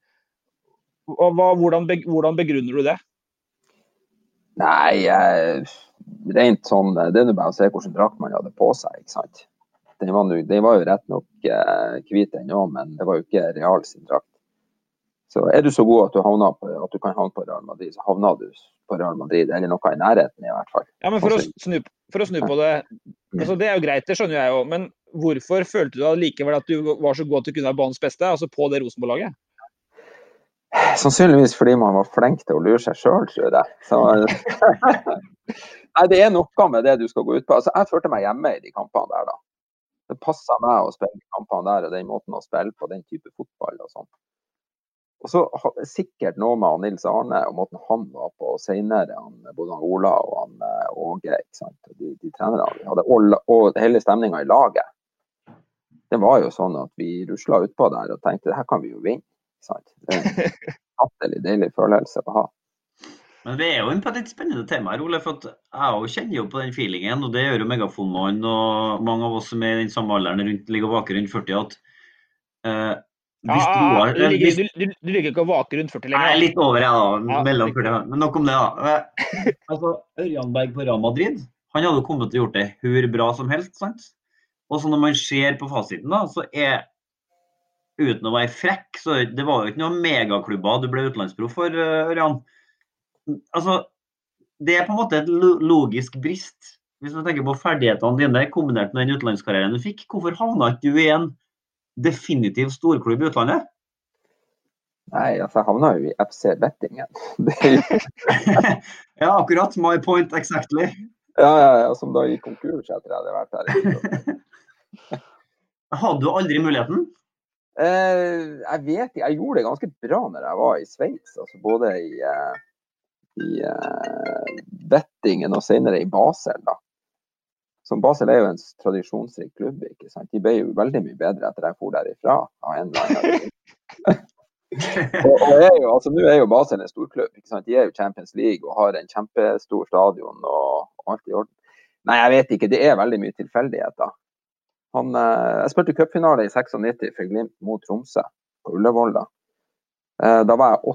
hvordan begrunner du det? Nei, rent sånn, det jo bare å se hvordan drakt man hadde på seg, ikke sant? Den var jo rett nok hvit ennå, men det var jo ikke Real sin drakt. Så du så god at du kan havne på Real Madrid, så havner du på Real Madrid, eller noe i nærheten i hvert fall. Ja, men for å snu på det, altså det jo greit, det skjønner jeg jo, men hvorfor følte du likevel at du var så god at du kunne være banens beste, altså på det Rosenborg-laget? Sannsynligvis fordi man var flink til å lure seg selv, tror jeg. Så, nei, det noe med det du skal gå ut på. Altså, jeg følte meg hjemme i de kampene der da. Det passet meg å spille kampene der, og den måten å spille på den type fotball og sånt. Og så hadde jeg sikkert noe med Nils Arne og måten han var på, og senere både Ola og Åge, ikke sant? De trenerne vi hadde, og hele stemningen i laget. Det var jo sånn at vi ruslet ut på der og tenkte, det her kan vi jo vinne. Det en deilig følelse å ha. Men vi jo inne på et litt spennende tema her, Ole, for at jeg kjenner jo på den feelingen, og det gjør jo Megafonmannen og mange av oss som i den samme alderen ligger og vaker rundt 40, at du ligger ikke og vaker rundt 40 lenger. Nei, litt over da, mellom 40, men nok om det da. Altså, Ørjan Berg på Real Madrid, han hadde kommet til å gjort det hvor bra som helst, sant? Og så når man ser på fasiten da, så uten å være frekk, så det var jo ikke noen megaklubber du ble utenlandsproff for, Ørjan. Altså, det på en måte et logisk brist. Hvis du tenker på ferdighetene dine, kombinert med den utenlandskarrieren du fikk, hvorfor havnet du i en definitiv storklubb i utlandet? Nei, altså jeg havnet jo i FC Bettingen. Ja, akkurat. My point, exactly. Ja, som da gikk konkurs etter jeg hadde vært der. Hadde du aldri muligheten? Jeg vet ikke, jeg gjorde det ganske bra når jeg var i Sveits, altså både i Bettingen og senere i Basel da. Så Basel jo en tradisjonsrik klubb, ikke sant? De ble jo veldig mye bedre etter jeg for derifra av en eller annen. og nå jo Basel en storklubb, ikke sant? De jo Champions League og har en kjempestor stadion og alt i orden. Nei, jeg vet ikke, det veldig mye tilfeldigheter. Jeg spilte cupfinale i 96 for Glimt mot Tromsø på Ullevål da. Da var jeg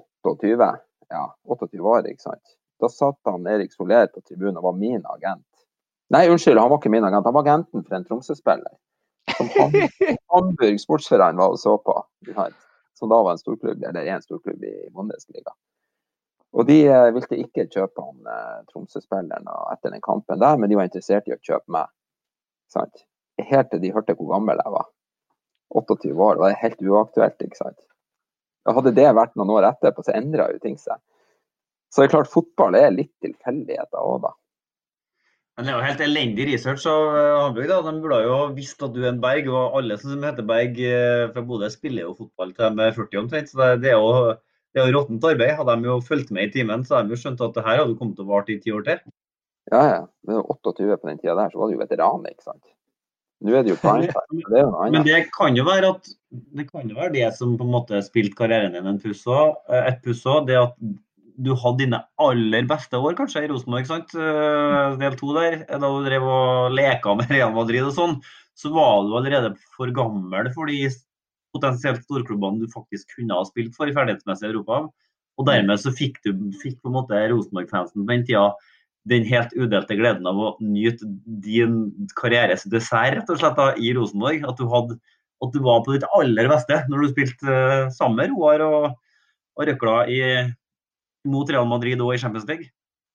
28 år, ikke sant? Da satt han Erik Soler på tribunen og var min agent. Nei, unnskyld, han var ikke min agent, han var agenten for en Tromsø-spiller. Som Hamburg Sportsverein var og så på, som da var en storklubb, eller en storklubb i Bundesliga. Og de ville ikke kjøpe han Tromsø-spilleren etter den kampen der, men de var interessert i å kjøpe meg. Sant? Helt til de hørte hvor gammel jeg var. 28 år, var det helt uaktuelt, ikke sant? Og hadde det vært noen år etterpå, så endret jo ting seg. Så det klart, fotball litt tilfeldigheter også da. Men det jo helt elendig research av Hamburg da. De burde jo visst at du en Berg, og alle som heter Berg fra Bodø spiller jo fotball til de 40 omtrent, så det jo råttent arbeid. Hadde de jo fulgt med i timen, så hadde de jo skjønt at det her hadde kommet til å vart i 10 år til. Ja. Men 28 på den tiden der, så var det jo veteran, ikke sant? Nå det jo prime time, det jo noe annet. Men det kan jo være det som på en måte spilte karrieren din et puss også, det at du hadde dine aller beste år kanskje i Rosenborg, ikke sant? Del 2 der, da du drev og leka med Real Madrid og sånn, så var du allerede for gammel for de potensielt storklubbene du faktisk kunne ha spilt for i ferdighetsmessig Europa. Og dermed så fikk på en måte Rosenborg-fansen på den tida den helt udelte gleden av å nyte din karrieres dessert, rett og slett, da, i Rosenborg. At du var på ditt aller beste når du spilte sammen med Roar og Røkla mot Real Madrid og i Champions League?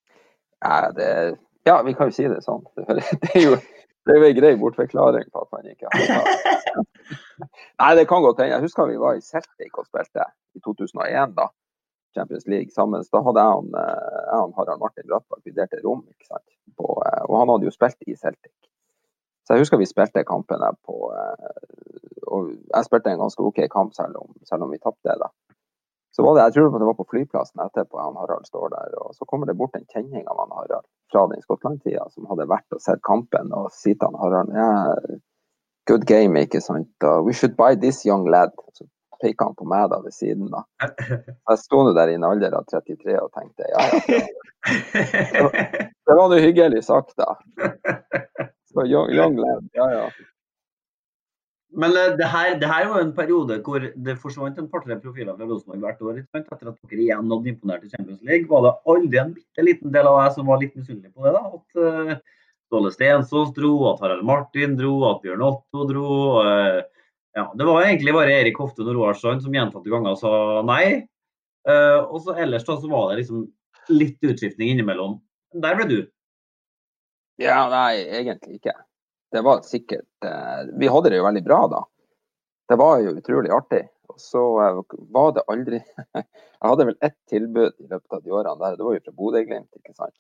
Ja, vi kan jo si det sånn. Det jo en grei bortforklaring på at man ikke har. Nei, det kan godt hende. Jeg husker vi var i Celtic og spilte i 2001 da, Champions League sammen. Da hadde jeg og Harald Martin Brattbakk, vi delte rom, ikke sant? Og han hadde jo spilt i Celtic. Så jeg husker vi spilte kampen der og jeg spilte en ganske ok kamp selv om vi tappte da. Så var det, jeg tror det var på flyplassen etterpå, han Harald står der, og så kommer det bort en kjenning av han Harald fra den Skottland-tida, som hadde vært og sett kampen, og sier til han Harald, good game, ikke sant? We should buy this young lad. Så peker han på meg da ved siden da. Jeg stod der i en alder av 33 og tenkte, ja. Det var noe hyggelig sagt da. Så young lad, ja. Men det her var en periode hvor det forsvant en par-tre profiler fra Rosenborg hvert år, etter at dere igjen hadde imponert i Champions League. Var det aldri en bitteliten del av deg som var litt misunnelig på det da? At Ståle Stensås dro, at Harald Martin dro, at Bjørn Otto dro. Ja, det var egentlig bare Erik Hoftun og Roar Strand som gjentatte ganger sa nei. Og så ellers da så var det liksom litt utskiftning innimellom. Der ble du. Ja, nei, egentlig ikke. Det var sikkert, vi hadde det jo veldig bra da. Det var jo utrolig artig. Og så var det aldri, jeg hadde vel ett tilbud i løpet av de årene der, det var jo fra Bodø Glimt, ikke sant?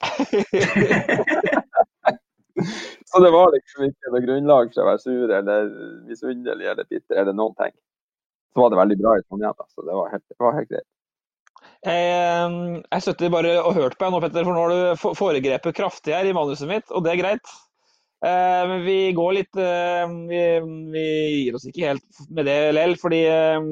Så det var liksom ikke noe grunnlag for å være sur, eller misunnelig, eller bitter, eller noen ting. Så var det veldig bra i Trondheim da, så det var helt greit. Jeg støtter bare og hørt på deg nå, Petter, for nå har du foregrepet kraftig her i manuset mitt, og det greit. Men vi går litt, vi gir oss ikke helt med det LL, fordi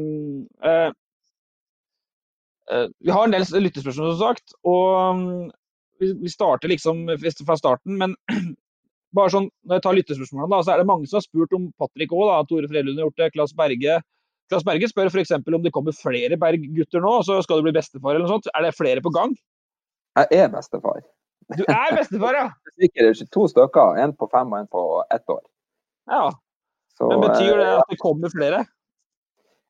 vi har en del lyttespørsmål som sagt, og vi starter liksom fra starten, men bare sånn, når jeg tar lyttespørsmålene da, så det mange som har spurt om Patrick også da, Tore Fredlund har gjort det, Klaas Berge spør for eksempel om det kommer flere Berg-gutter nå, så skal du bli bestefar eller noe sånt. Det flere på gang? Jeg bestefar. Du bestefar, ja. Sikkert 2 stykker, en på 5 og en på 1 år. Ja, så, men betyr det at det kommer flere?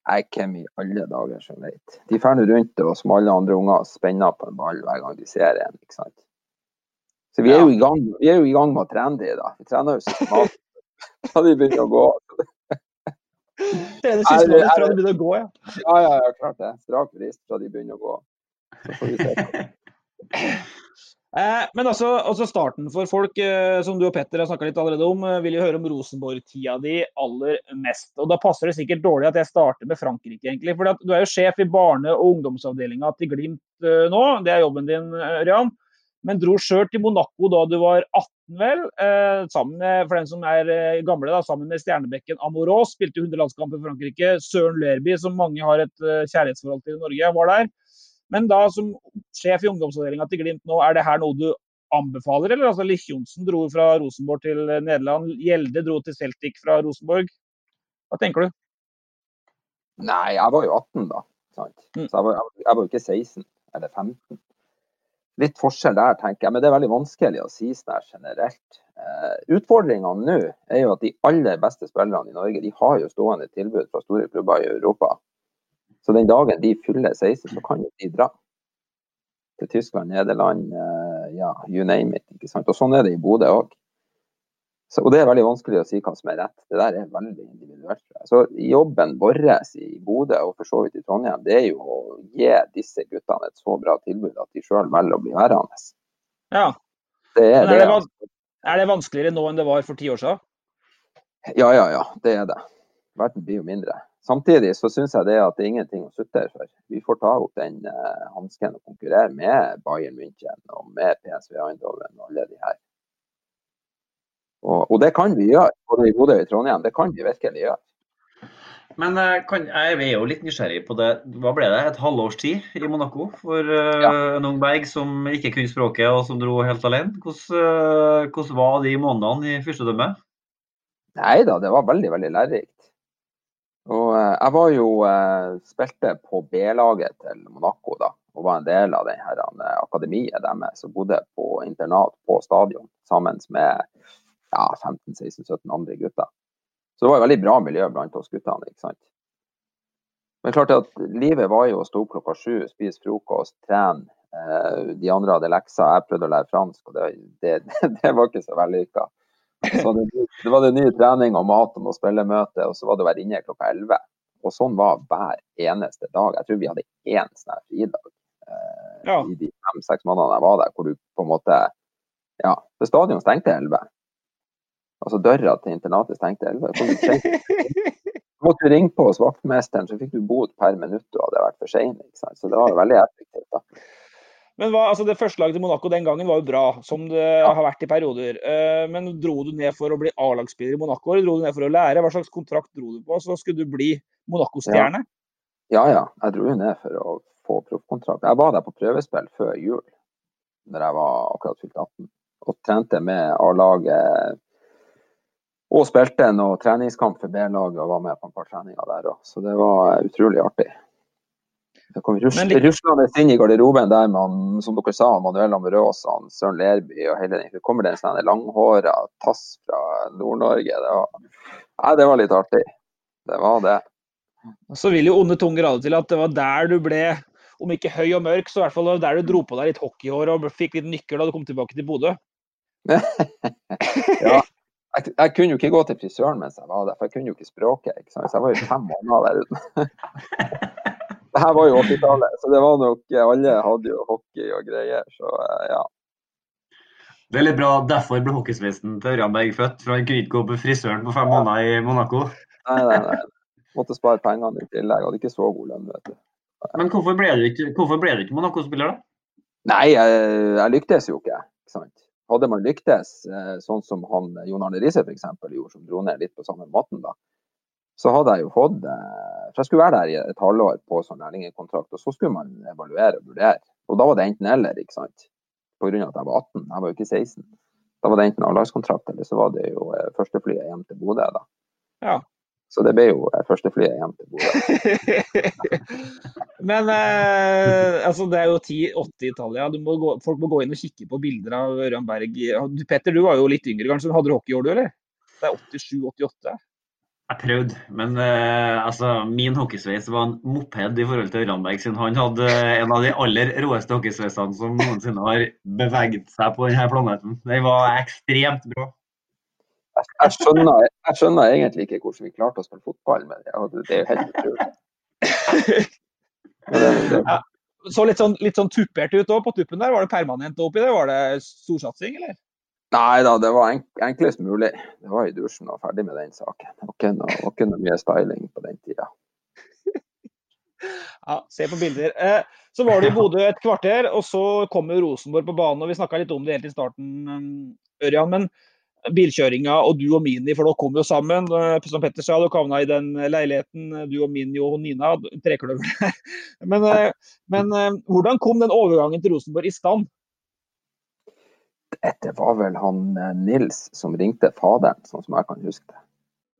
Hvem i alle dager som vet. De ferner rundt og som alle andre unger spenner på en ball hver gang de ser en, ikke sant? Så vi er jo i gang med å trene de da. Vi trener jo systematisk fra de begynner å gå. Trener systematisk fra de begynner å gå, ja. Ja, klart det. Strak frist fra de begynner å gå. Så får vi se på. Men altså starten for folk, som du og Petter har snakket litt allerede om, vil jo høre om Rosenborg-tida di aller mest. Og da passer det sikkert dårlig at jeg starter med Frankrike, egentlig. For du er jo sjef i barne- og ungdomsavdelingen til Glimt nå. Det er jobben din, Ørjan. Men dro selv til Monaco da du var 18, vel? Sammen med, for den som er gamle, da, sammen med stjernebekken Amoros. Spilte 100 landskamper i Frankrike. Søren Lerby, som mange har et kjærlighetsforhold til i Norge, var der. Men da, som sjef i ungdomsavdelingen til Glimt nå, er det her noe du anbefaler, eller? Altså, Lich Johnsen dro fra Rosenborg til Nederland, Gjelde dro til Celtic fra Rosenborg. Hva tenker du? Nei, jeg var jo 18 da, sant? Så jeg var jo ikke 16 eller 15. Litt forskjell der, tenker jeg, men det er veldig vanskelig å si sånn her generelt. Utfordringene nå er jo at de aller beste spillerne i Norge, de har jo stående tilbud fra store klubber i Europa. Så den dagen de fyller 16, så kan jo de dra til Tyskland, Nederland, you name it, ikke sant? Og sånn er det i Bodø også. Og det er veldig vanskelig å si hva som er rett. Det der er veldig individuelt. Så jobben våres i Bodø og for så vidt i Trondheim, det er jo å gi disse guttene et så bra tilbud at de selv velger å bli værende. Ja. Er det vanskeligere nå enn det var for 10 år siden? Ja, det er det. Verden blir jo mindre. Samtidig så synes jeg det at det er ingenting å sutte for. Vi får ta opp den hansken og konkurrere med Bayern München og med PSV Eindhoven og alle de her. Og det kan vi gjøre, både i Bodø og i Trondheim. Det kan vi virkelig gjøre. Men jeg er jo litt nysgjerrig på det. Hva ble det? Et halvårs tid i Monaco for en ung Berg som ikke kunne språket og som dro helt alene. Hvordan var de månedene i fyrstedømme? Neida, det var veldig, veldig lærerikt. Og jeg var jo spilte på B-laget til Monaco da, og var en del av den her akademiet deres, som bodde på internat på stadion, sammen med 15, 16, 17 andre gutter. Så det var et veldig bra miljø blant oss guttene, ikke sant? Men klart at livet var jo å stå opp klokka 7, spise frokost, trene. De andre hadde lekser, jeg prøvde å lære fransk, og det var ikke så vellykket. Så det var det nye trening og mat og spillemøte, og så var det å være inne klokka 11. Og sånn var hver eneste dag. Jeg tror vi hadde en sånn her fridag i de 5-6 månedene jeg var der, hvor du på en måte, det stadion stengte 11. Altså døra til internatet stengte 11. Du måtte ringe på hos vaktmesteren, så fikk du bot per minutt du hadde vært for sen, ikke sant? Så det var veldig effektivt da. Men det første laget til Monaco den gangen var jo bra, som det har vært i perioder. Men dro du ned for å bli A-lagsspiller i Monaco, eller dro du ned for å lære? Hva slags kontrakt dro du på? Så skulle du bli Monaco-stjerne? Ja, jeg dro jo ned for å få proffkontrakt. Jeg var der på prøvespill før jul, når jeg var akkurat fylt 18, og trente med A-laget, og spilte noen treningskamp for B-laget, og var med på en par treninger der også. Så det var utrolig artig. Det kom Russland inn i garderoben der med, som dere sa, Manuel Amoros, Søren Lerby og hele den. Så kommer det en sånn langhåret tass fra Nord-Norge. Det var litt artig. Det var det. Så vil jo onde tunger ha det til at det var der du ble, om ikke høy og mørk, så i hvert fall der du dro på deg litt hockeyhår og fikk litt nykker da du kom tilbake til Bodø. Ja. Jeg kunne jo ikke gå til frisøren mens jeg var der, for jeg kunne jo ikke språket, ikke sant? Så jeg var jo 5 måneder der ute. Det her var jo 80-tallet, så det var nok, alle hadde jo hockey og greier, så ja. Veldig bra, derfor ble hockeysveisten til Ørjan Berg født, for han kunne ikke gå på frisøren på 5 måneder i Monaco. Nei. Måtte spare pengene i tillegg, hadde ikke så god lønn, vet du. Men hvorfor ble du ikke Monaco-spiller da? Nei, jeg lyktes jo ikke sant? Hadde man lyktes, sånn som Jon Arne Riise for eksempel gjorde, som dro ned litt på samme måten da, så hadde jeg jo fått, for jeg skulle være der i et halvår på sånn lærlingekontrakt, og så skulle man evaluere og vurdere. Og da var det enten eller, ikke sant? På grunn av at jeg var 18, jeg var jo ikke 16. Da var det enten A-lagskontrakt, eller så var det jo første flyet hjem til Bodø da. Ja. Så det ble jo første flyet hjem til Bodø. Men det er jo 80-tallet, ja. Folk må gå inn og kikke på bilder av Ørjan Berg. Petter, du var jo litt yngre, kanskje. Hadde du hockeyår, du, eller? Det er 87-88. Jeg prøvde, men altså, min hockeysveis var en moped I forhold til Ørjanberg, siden han hadde en av de aller råeste hockeysveisene som noensinne har beveget seg på denne planeten. Det var ekstremt bra. Jeg skjønner egentlig ikke hvordan vi klarte å spille fotball med det. Det jo helt utrolig. Ja, så litt sånn tuppert ut også på tuppen der. Var det permanent oppi det? Var det storsatsing, eller? Nei da, det var enklest mulig. Det var I dusjen og ferdig med den saken. Det var ikke noe mye styling på den tiden. Ja, se på bilder. Så var det I Bodø et kvarter, og så kom jo Rosenborg på banen, og vi snakket litt om det helt I starten, Ørjan, men bilkjøringa og du og Mini, for da kom jo sammen, som Petter sa, du havna I den leiligheten, du og Mini og Nina, trekløver der. Men hvordan kom den overgangen til Rosenborg I stand? Det var vel han Nils som ringte faderen, sånn som jeg kan huske det.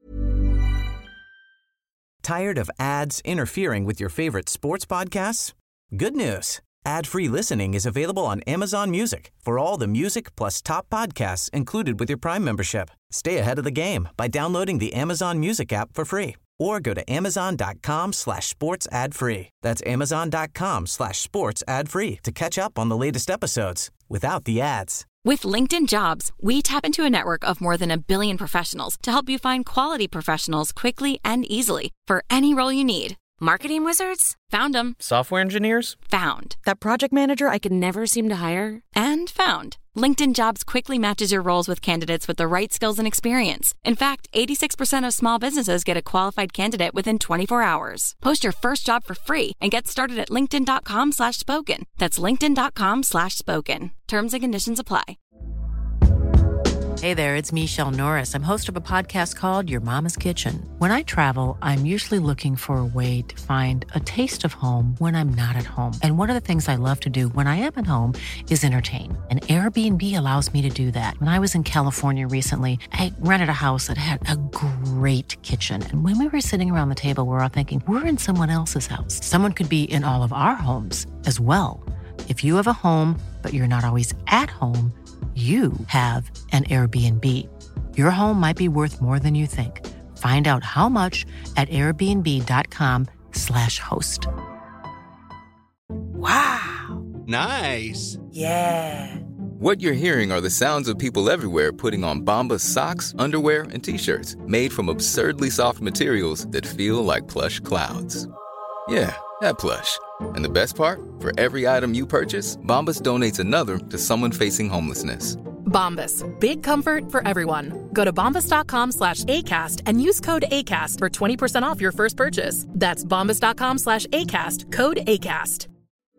Tired of ads interfering with your favorite sports podcasts? Good news. Ad-free listening is available on Amazon Music for all the music plus top podcasts included with your Prime membership. Stay ahead of the game by downloading the Amazon Music app for free or go to amazon.com/sports ad-free. That's amazon.com/sports ad-free to catch up on the latest episodes without the ads. With LinkedIn Jobs, we tap into a network of more than 1 billion professionals to help you find quality professionals quickly and easily for any role you need. Marketing wizards? Found them. Software engineers? Found. That project manager I could never seem to hire? And found. LinkedIn Jobs quickly matches your roles with candidates with the right skills and experience. In fact, 86% of small businesses get a qualified candidate within 24 hours. Post your first job for free and get started at linkedin.com/spoken. That's linkedin.com/spoken. Terms and conditions apply. Hey there, it's Michelle Norris. I'm host of a podcast called Your Mama's Kitchen. When I travel, I'm usually looking for a way to find a taste of home when I'm not at home. And one of the things I love to do when I am at home is entertain. And Airbnb allows me to do that. When I was in California recently, I rented a house that had a great kitchen. And when we were sitting around the table, we were all thinking, we're in someone else's house. Someone could be in all of our homes as well. If you have a home, but you're not always at home, you have an Airbnb. Your home might be worth more than you think. Find out how much at airbnb.com/host. Wow. Nice. Yeah. What you're hearing are the sounds of people everywhere putting on Bombas socks, underwear, and T-shirts made from absurdly soft materials that feel like plush clouds. Yeah, that plush. And the best part? For every item you purchase, Bombas donates another to someone facing homelessness. Bombas. Big comfort for everyone. Go to bombas.com/ACAST and use code ACAST for 20% off your first purchase. That's bombas.com/ACAST. Code ACAST.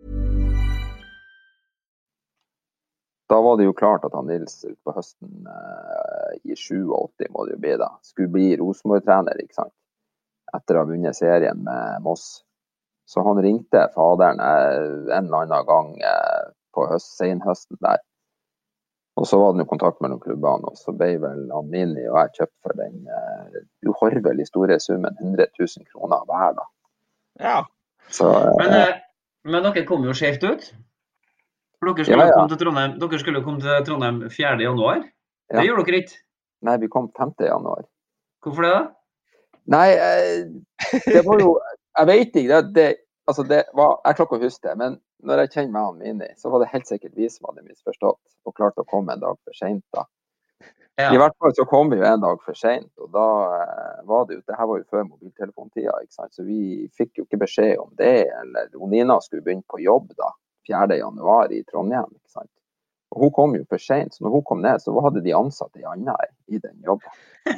Da var det jo klart at han Nils ut på høsten I 87 må det jo bli da. Skulle bli Rosenborg-trener, ikke sant? Etter å ha vunnet serien med Moss. Så han ringte faderen en eller annen gang på senhøsten der. Og så var det jo kontakt mellom klubbene, og så ble vel han Mini og jeg kjøpt for den uhorvelig store summen 100 000 kroner hver da. Ja. Så, men dere kom jo skjevt ut. Dere skulle komme til Trondheim 4. januar. Det gjorde dere ikke. Nei, vi kom 5. januar. Hvorfor det da? Nei, det var jo, jeg vet ikke, det var, jeg klarer ikke å huske det, men når jeg kjenner med han Mini, så var det helt sikkert vi som hadde misforstått, og klarte å komme en dag for sent da. Ja. I hvert fall så kom vi jo en dag for sent, og da var det jo, det her var jo før mobiltelefontida, ikke sant? Så vi fikk jo ikke beskjed om det, eller Nina skulle begynne på jobb da, 4. januar I Trondheim, ikke sant? Og hun kom jo for sent, så når hun kom ned, så hadde de ansatt I Anna I den jobben.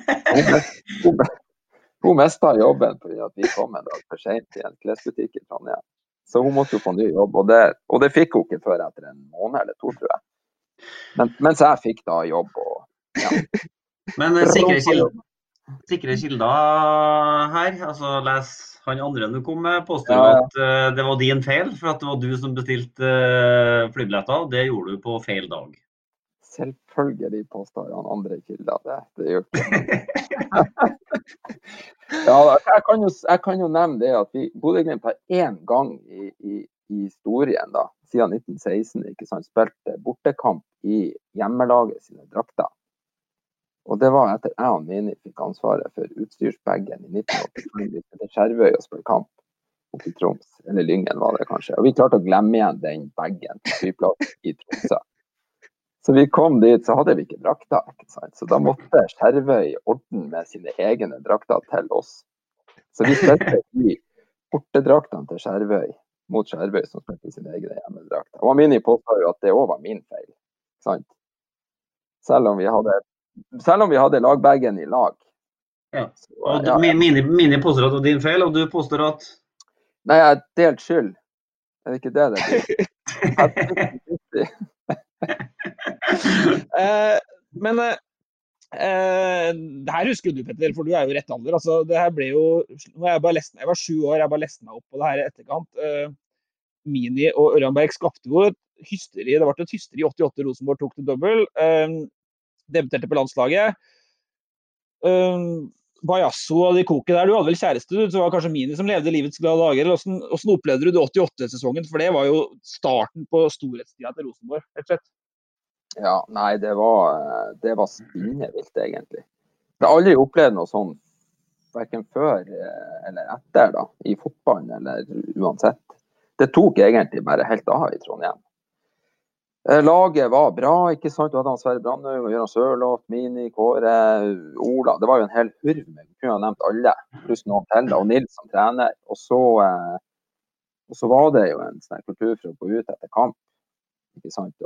Hun mistet jobben fordi at vi kom en dag for sent I en klesbutikk I Trondheim. Så hun måtte jo få ny jobb, og det fikk hun ikke før etter en måned eller 2, tror jeg. Mens jeg fikk da jobb, og ja. Men sikre kilder her, altså les han andre du kom med, påstår at det var din feil, for at det var du som bestilte flybilletter, det gjorde du på feil dag. Selvfølgelig påstår han andre kilder det gjør ikke. Ja, jeg kan jo nevne det at Bodø/Glimt har en gang I historien da, siden 1916, ikke sant, spilt bortekamp I hjemmelaget sine drakter. Og det var etter jeg og Mini fikk ansvaret for utstyrsbaggen i 1985. Vi til Skjervøy og spille kamp oppe i Troms, eller Lyngen var det kanskje. Og vi klarte å glemme igjen den baggen på flyplassen i Tromsø. Så vi kom dit, så hadde vi ikke drakter, ikke sant? Så da måtte Skjervøy ordne med sine egne drakter til oss. Så vi spilte i bortedraktene til Skjervøy, mot Skjervøy som spilte sine egne hjemmedrakter. Og Mini påstår jo at det også var min feil, sant? Selv om vi hadde lagbagen i lag. Ja. Og Mini påstår at det var din feil, og du påstår at... Nei, jeg er delt skyld. Er det ikke det blir? Men det her husker du, Petter, for du er jo rett alder. Altså, det her ble jo... Jeg var 7 år, jeg bare leste meg opp på det her i etterkant. Mini og Ørjanberg skapte jo et hysteri. Det var et hysteri i 88, Rosenborg tok til dobbel. Debuterte på landslaget. Bajasso og de koket der, du hadde vel kjæreste, så var kanskje Mini som levde livets glade dager. Hvordan opplevde du 88-sesongen? For det var jo starten på storhetstida til Rosenborg, rett og slett. Ja, nei, det var spinnevilt egentlig. Jeg har aldri opplevd noe sånn, hverken før eller etter da, i fotballen eller uansett. Det tok egentlig bare helt av i Trondheim. Laget var bra, ikke sant? Du hadde Sverre Brandhaug, Jørgen Sørloth, Mini, Kåre, Ola. Det var jo en hel hurv med, vi kunne ha nevnt alle, pluss noen til, og Nils som trener. Og så var det jo en sånn kultur for å gå ut etter kamp, ikke sant?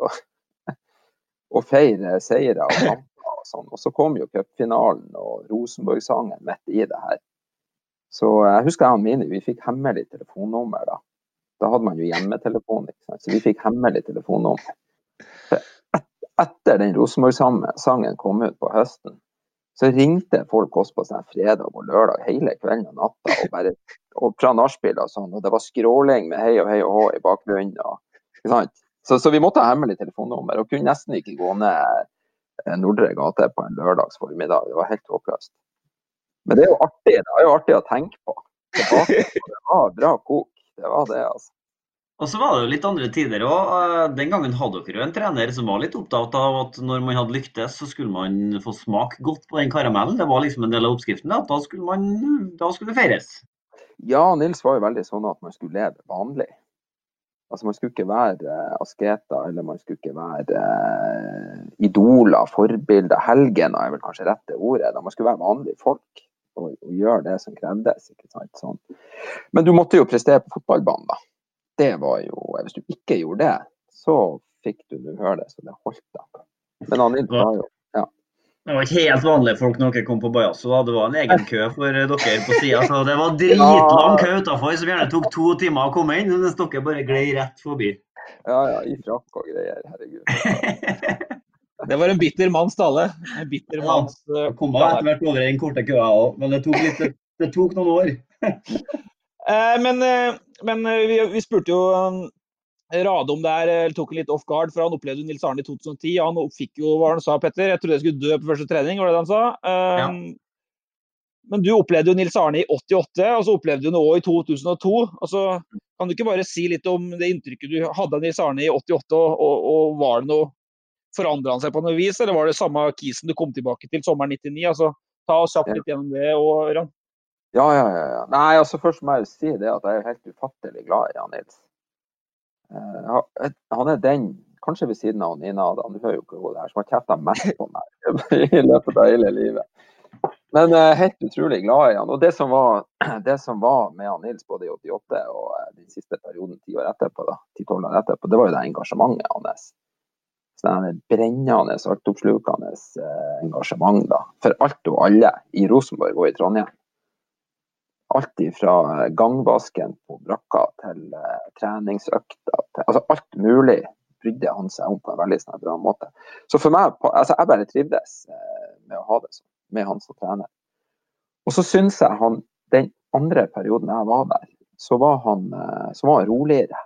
Og feire seire og kamper og sånn. Og så kom jo cupfinalen og Rosenborg-sangen midt i det her. Så jeg husker jeg og Mini, vi fikk hemmelig telefonnummer da. Da hadde man jo hjemmetelefon, ikke sant? Så vi fikk hemmelig telefonnummer. Etter den Rosenborg-sangen kom ut på høsten, så ringte folk oss på sånn fredag og lørdag hele kvelden og natta, og fra nachspiel og sånn, og det var skråling med hei og hå i bakgrunnen, ikke sant? Så vi måtte ha hemmelig telefonnummer, og kunne nesten ikke gå ned Nordre gate på en lørdags formiddag. Det var helt håpløst. Men det er jo artig, det er jo artig å tenke på. Tilbake, det var bra kok, det var det, altså. Og så var det jo litt andre tider, og den gangen hadde dere jo en trener som var litt opptatt av at når man hadde lyktes, så skulle man få smak godt på den karamellen. Det var liksom en del av oppskriften, at da skulle det feires. Ja, Nils var jo veldig sånn at man skulle leve vanlig. Altså man skulle ikke være asketer, eller man skulle ikke være idoler, forbilder. Helgen er vel kanskje rette ordet, da man skulle være vanlige folk og gjøre det som krevdes, ikke sant? Sånn. Men du måtte jo prestere på fotballbanen da. Det var jo, hvis du ikke gjorde det, så fikk du høre det, så det holdt da. Men han var jo, ja. Det var ikke helt vanlige folk når dere kom på Bajasso da. Det var en egen kø for dere på siden, så det var dritlang kø utenfor, som gjerne tok 2 timer å komme inn, mens dere bare gled rett forbi. Ja, i frakk og greier, herregud. Det var en bitter manns tale. En bitter manns... Ja, det kom etter hvert over den korte køa også, men det tok noen år. Men vi spurte jo Rade om det her, tok litt off guard, for han opplevde Nils Arne i 2010. Han fikk jo, hva han sa, Petter, jeg trodde jeg skulle dø på første trening, var det han sa? Ja. Men du opplevde jo Nils Arne i 88, og så opplevde du noe i 2002. Altså, kan du ikke bare si litt om det inntrykket du hadde av Nils Arne i 88, og var det noe, forandret han seg på noe vis, eller var det samme kisen du kom tilbake til sommeren 99? Altså, ta oss kjapt litt gjennom det, og Ørjan. Ja. Nei, altså først må jeg jo si det at jeg er helt ufattelig glad i han Nils. Han er den, kanskje ved siden av Nina, du hører jo ikke hva det er, som har kjeftet mest på meg i løpet av hele livet. Men helt utrolig glad i han. Og det som var med han Nils både i 88 og den siste perioden 10 år etterpå, 10-12 år etterpå, det var jo det engasjementet hans. Så det er brennende, altoppslukende engasjement da, for alt og alle i Rosenborg og i Trondheim. Alt fra gangvasken på brakka til treningsøkta, altså alt mulig brydde han seg om på en veldig bra måte. Så for meg, altså jeg bare trivdes med å ha det sånn, med han som trener. Og så synes jeg han, den andre perioden jeg var der, så var han roligere.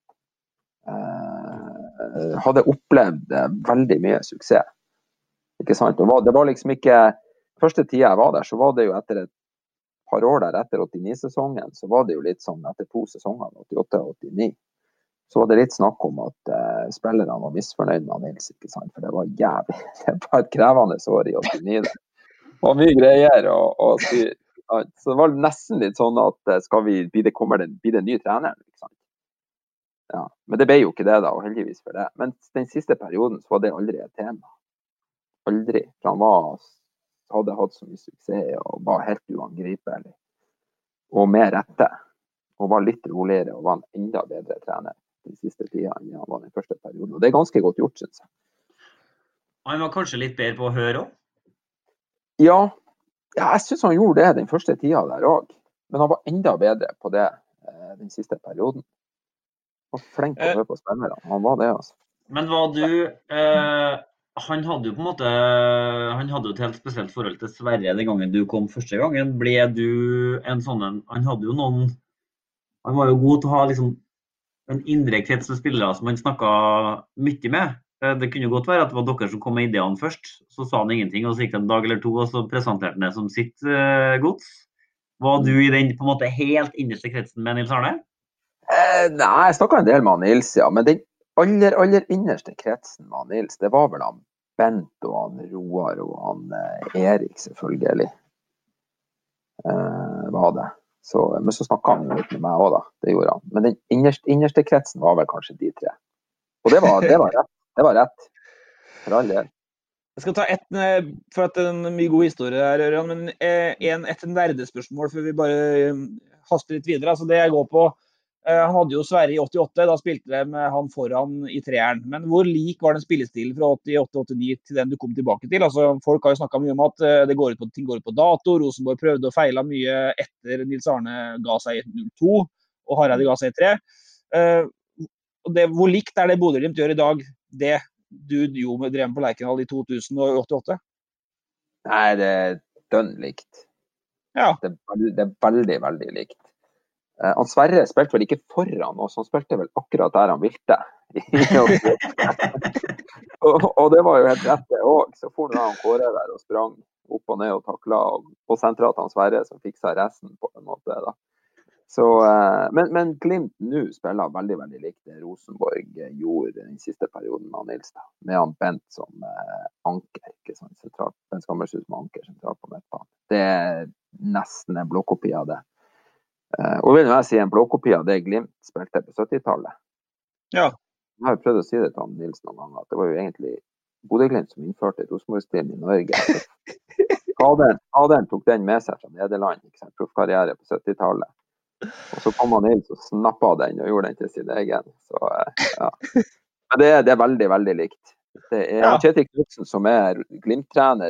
Hadde opplevd veldig mye suksess. Ikke sant? Det var liksom ikke, første tiden jeg var der, så var det jo etter et par år der etter 89-sesongen, så var det jo litt sånn etter 2 sesonger, 88 og 89. så var det litt snakk om at spillerne var misfornøyd med Nils, ikke sant? For det var jævlig, det var et krevende år i 89. Det var mye greier og styr. Så det var nesten litt sånn at blir det ny trener, ikke sant? Ja, men det ble jo ikke det da, og heldigvis for det. Men den siste perioden så var det aldri et tema. Aldri. For han hadde hatt så mye suksess og var helt uangripelig. Og med rette. Og var litt roligere og var en enda bedre trener den siste tiden enn han var den første perioden. Og det ganske godt gjort, synes jeg. Han var kanskje litt bedre på å høre også? Ja, jeg synes han gjorde det den første tiden der også. Men han var enda bedre på det den siste perioden. Han var flink på å høre på spillerne. Han var det, altså. Men var du... han hadde jo på en måte... Han hadde jo et helt spesielt forhold til Sverre den gangen du kom første gangen. Ble du en sånn... Han hadde jo noen... Han var jo god til å ha liksom en indre krets med spillere som han snakket mye med. Det kunne jo godt være at det var dere som kom med ideene først, så sa han ingenting, og så gikk det en dag eller to, og så presenterte han det som sitt gods. Var du i den på en måte helt innerste kretsen med Nils Arne? Nei, jeg snakket en del med Nils, ja, men den aller innerste kretsen med Nils, det var vel han Bent og han Roar og han Erik selvfølgelig. Var det. Men så snakket han jo litt med meg også da, det gjorde han. Men den innerste kretsen var vel kanskje de tre. Og det var rett. Det var rett. For all del. Jeg skal ta for at det er en mye god historie her, Ørjan, men et nerdespørsmål før vi bare haster litt videre. Altså det jeg går på, han hadde jo Sverre i 88, da spilte de med han foran i treeren. Men hvor lik var den spillestilen fra 88-89 til den du kom tilbake til? Altså, folk har jo snakket mye om at ting går ut på dato. Rosenborg prøvde å feile mye etter Nils Arne ga seg i 02, og Hareide ga seg i 3. Hvor likt det Bodø/Glimt gjør i dag, det du drev på Lerkendal i 2088? Nei, det dønn likt. Ja. Det er veldig, veldig likt. Han Sverre spilte vel ikke foran oss, han spilte vel akkurat der han vilte. og det var jo helt rett det også. Så for han Kåre der og sprang opp og ned og taklet, og sentret han Sverre som fikset resten på en måte da. Så, men Glimt nå spiller veldig, veldig likt det Rosenborg gjorde den siste perioden med Nils da. Med han Bent som anker, ikke sant, sentralt. Bent Skammersrud som anker sentralt på midtbanen. Det er nesten en blåkopi av det. Og vil jeg si en blåkopi av det Glimt spilte på 70-tallet. Ja. Jeg har jo prøvd å si det til han Nils noen ganger, at det var jo egentlig Bodø/Glimt som innførte Rosenborg-stilen i Norge. Aderen tok den med seg fra Nederland, ikke sant, proffkarriere på 70-tallet. Og så kom han Nils og snappet den og gjorde den til sin egen. Så, ja. Men det er veldig, veldig likt. Kjetil Knudsen som Glimt-trener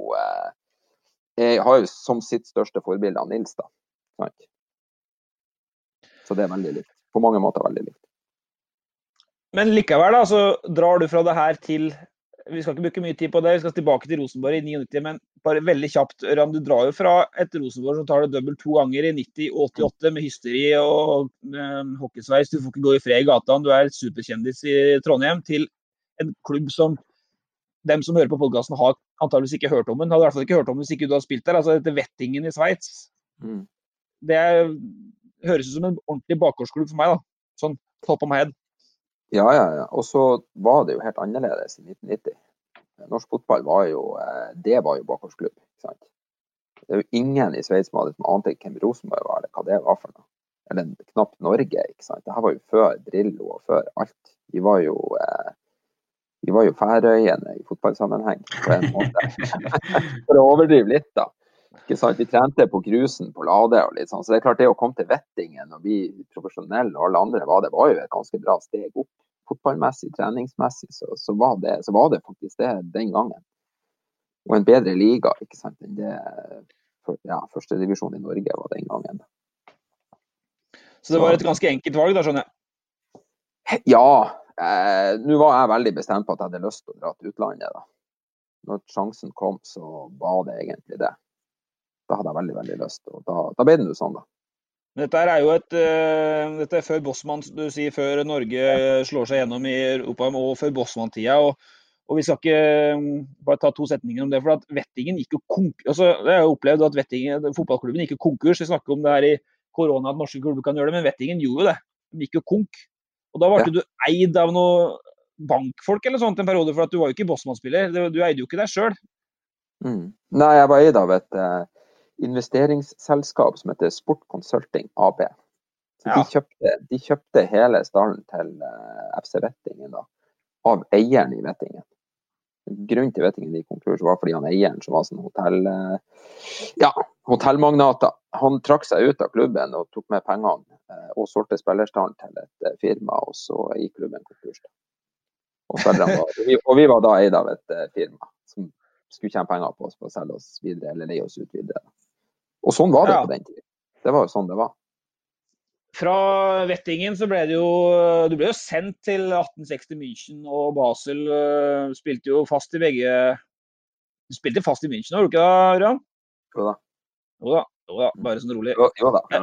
har jo som sitt største forbilde av Nils da. Sant? Så det er veldig likt. På mange måter veldig likt. Men likevel da, så drar du fra det her til, vi skal ikke bruke mye tid på det, vi skal tilbake til Rosenborg i 99, men bare veldig kjapt, Ørjan, du drar jo fra et Rosenborg som tar det dobbelt 2 ganger i 90 og 88 med hysteri og hockeysveis, du får ikke gå i fred i gata, du er superkjendis i Trondheim, til en klubb som dem som hører på podcasten har antageligvis ikke hørt om den, hadde i hvert fall ikke hørt om den hvis ikke du har spilt der, altså dette Wettingen i Sveits. Det høres ut som en ordentlig bakgårdsklubb for meg da, sånn top of my head. Ja. Og så var det jo helt annerledes i 1990. Norsk fotball var jo bakgårdsklubb, ikke sant? Det er jo ingen i Sveits som hadde som ante hvem Rosenborg var, eller hva det var for noe. Eller knapt Norge, ikke sant? Det her var jo før Drillo og før alt. Vi var jo Færøyene i fotballsammenheng, på en måte. For å overdrive litt da. Ikke sant? Vi trente på grusen på Lade og litt sånn, så det er klart det å komme til Wettingen og bli profesjonell og alle andre det var jo et ganske bra steg opp. Fotballmessig, treningsmessig, så var det faktisk det den gangen. Og en bedre liga, ikke sant, enn det første divisjon i Norge var den gangen. Så det var et ganske enkelt valg da, skjønner jeg? Ja, nå var jeg veldig bestemt på at jeg hadde lyst til å dra til utlandet da. Når sjansen kom, så var det egentlig det. Da hadde jeg veldig, veldig lyst, og da ble det jo sånn da. Dette er jo dette er før Bosman, du sier, før Norge slår seg gjennom i Europa, og før Bosman-tida, og vi skal ikke bare ta 2 setninger om det, for at Wettingen gikk jo konkurs, altså det har jeg opplevd at fotballklubben gikk jo konkurs, vi snakker om det her i korona, at norske klubber kan gjøre det, men Wettingen gjorde jo det, de gikk jo konk, Og da var du eid av noe bankfolk eller sånt en periode, for at du var jo ikke Bossman-spiller. Du eide jo ikke deg selv. Nei, jeg var eid av et investeringsselskap som heter Sport Consulting AB. Så de kjøpte hele stallen til FC Vettingen da, av eieren i Vettingen. Grunnen til Vettingen i konkurs var fordi han eieren som var sånn hotellmagnater. Han trakk seg ut av klubben og tok med pengene og solgte spillerstallen til et firma, og så gikk klubben konkurs. Og vi var da eid av et firma som skulle tjene penger på oss på å selge oss videre eller leie oss ut videre. Og sånn var det på den tiden. Det var jo sånn det var. Fra Vettingen så ble du ble jo sendt til 1860 München og Basel, spilte jo fast i begge. Du spilte fast i München, har du ikke da, Ørjan? Jo da, bare sånn rolig. Jo da.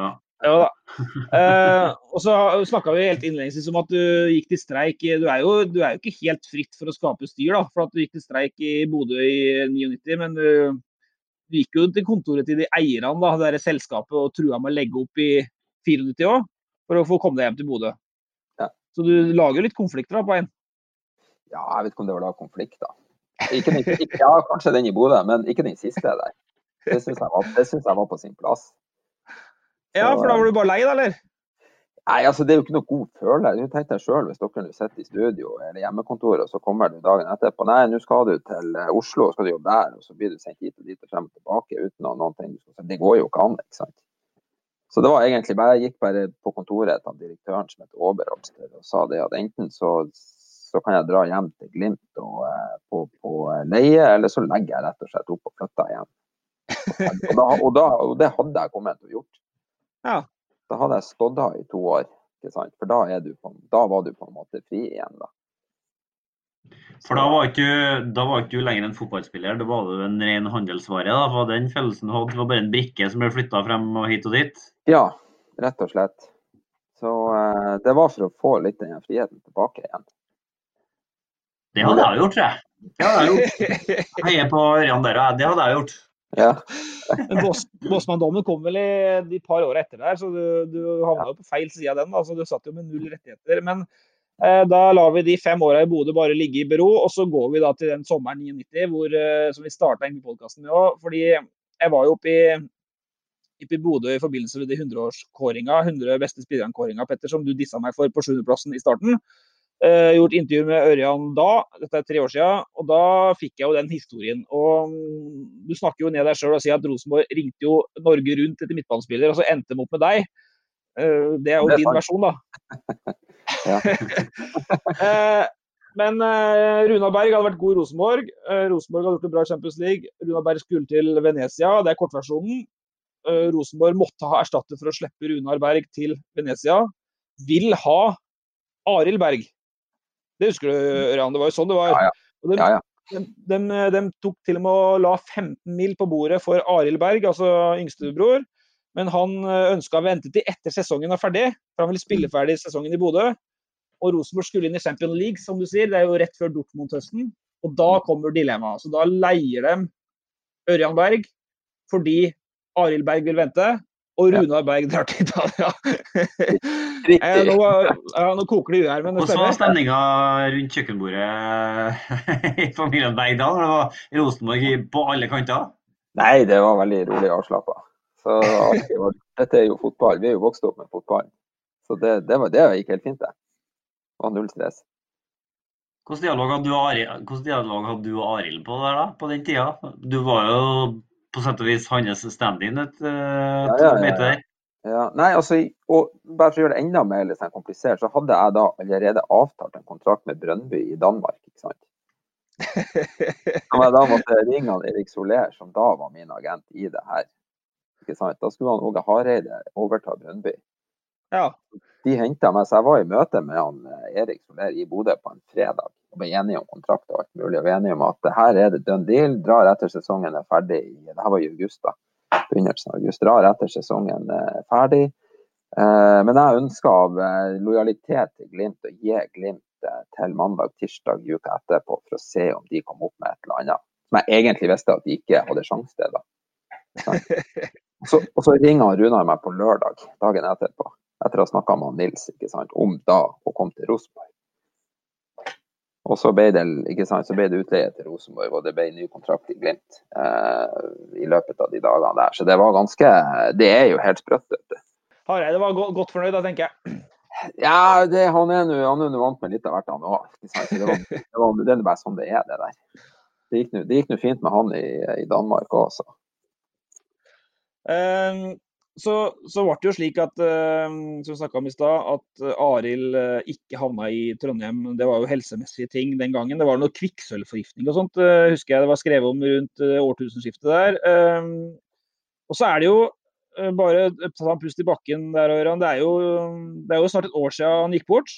Og så snakket vi helt innledningsvis om at du gikk til streik. Du er jo ikke helt fritt for å skape styr da, for at du gikk til streik i Bodø i 99, men du gikk jo til kontoret til de eierne da, det der selskapet, og trua med å legge opp i 94 år, for å få komme deg hjem til Bodø. Ja. Så du lager litt konflikter da på en? Ja, jeg vet ikke om det var da konflikt da. Ja, kanskje den i Bodø, men ikke den siste der. Det synes jeg var på sin plass. Ja, for da var du bare lei da, eller? Nei, altså det er jo ikke noe god følelse. Du tenkte deg selv, hvis dere nå sitter i studio eller hjemmekontoret, og så kommer du dagen etterpå. Nei, nå skal du til Oslo, og skal du jobbe der, og så blir du sendt hit og dit og frem og tilbake uten noen ting. Det går jo ikke an, ikke sant? Så det var egentlig jeg gikk bare på kontoret til direktøren som heter Oberholz og sa det at enten så kan jeg dra hjem til Glimt og på leie, eller så legger jeg rett og slett opp og flytter hjem. Og det hadde jeg kommet til å gjort. Ja. Da hadde jeg stått da i 2 år, ikke sant? For da var du på en måte fri igjen da. For da var ikke du lenger en fotballspiller, da var du en ren handelsvare da, for den følelsen hadde, det var bare en brikke som ble flyttet frem og hit og dit? Ja, rett og slett. Så det var for å få litt den friheten tilbake igjen. Det hadde jeg gjort, tror jeg. Det hadde jeg gjort. Jeg er på Ørjan der, det hadde jeg gjort. Ja. Men Bossmann-dommen kom vel i de par år etter der, så du havnet jo på feil side av den da, så du satt jo med 0 rettigheter, men da lar vi de 5 årene i Bodø bare ligge i bero, og så går vi da til den sommeren 99, som vi startet egentlig podcasten med også, fordi jeg var jo oppe i Bodø i forbindelse med de 100-årskåringa, 100 beste spillerne-kåringa, Petter, som du dissa meg for på 7. plassen i starten. Gjort intervju med Ørjan da, dette 3 år siden, og da fikk jeg jo den historien. Og du snakker jo ned deg selv og sier at Rosenborg ringte jo Norge rundt etter midtbanespiller, og så endte de opp med deg. Det er jo din versjon da. Ja. Men Runar Berg hadde vært god i Rosenborg. Rosenborg hadde gjort det bra i Champions League. Runar Berg skulle til Venezia, det er kortversjonen. Rosenborg måtte ha erstattet for å slippe Runar Berg til Venezia. Vil ha Arild Berg. Det husker du, Ørjan, det var jo sånn det var. De tok til og med å la 15 mil på bordet for Arild Berg, altså yngstebror. Men han ønsket å vente til etter sesongen var ferdig, for han ville spille ferdig sesongen i Bodø. Og Rosenborg skulle inn i Champions League, som du sier, det er jo rett før Dortmund-høsten. Og da kommer dilemmaet. Så da leier de Ørjan Berg, fordi Arild Berg vil vente, og Runar Berg drar til Italia. Nå koker det jo her, men det stemmer. Hvordan var stemningen rundt kjøkkenbordet i familien Berg da, når det var Rosenborg på alle kanter? Nei, det var veldig rolig avslappet. Så dette er jo fotball, vi er jo vokst opp med fotball. Så det gikk helt fint det. Det var 0 stress. Hvordan dialog hadde du og Arild på der da, på den tida? Du var jo på sett og vis hans stand-in et møte der. Ja, nei, altså, og bare for å gjøre det enda mer litt komplisert, så hadde jeg da allerede avtalt en kontrakt med Brøndby i Danmark, ikke sant? Da måtte jeg ringe han Erik Soler, som da var min agent i det her. Ikke sant? Da skulle han Åge Hareide overta Brøndby. Ja. De hentet meg, så jeg var i møte med han Erik Soler i Bodø på en fredag, og ble enige om kontrakt og alt mulig, og ble enige om at her er det done deal, drar etter sesongen er ferdig, det her var i august da, begynnelsen av august, drar etter sesongen er ferdig, men jeg ønsker av lojalitet til Glimt, å gi Glimt til mandag, tirsdag, uka etterpå, for å se om de kom opp med et eller annet, som jeg egentlig visste at de ikke hadde sjans til da. Og så ringer Runar meg på lørdag, dagen etterpå. etter å ha snakket med Nils, ikke sant, om da å komme til Rosenborg. Og så ble det, ikke sant, så ble det utleie til Rosenborg, og det ble ny kontrakt i Glimt i løpet av de dagene der. Så det var ganske, det er jo helt sprøtt. Hareide var godt fornøyd da, tenker jeg. Ja, han er jo vant med litt av hvert han også. Det er bare sånn det er, det der. Det gikk noe fint med han i Danmark også. Så ble det jo slik at, som vi snakket om i sted, at Arild ikke havnet i Trondheim. Det var jo helsemessige ting den gangen. Det var noe kvikksølvforgiftning og sånt, husker jeg det var skrevet om rundt årtusenskiftet der. Og så er det jo bare ta en pust i bakken der, Ørjan. Det er jo snart et år siden han gikk bort.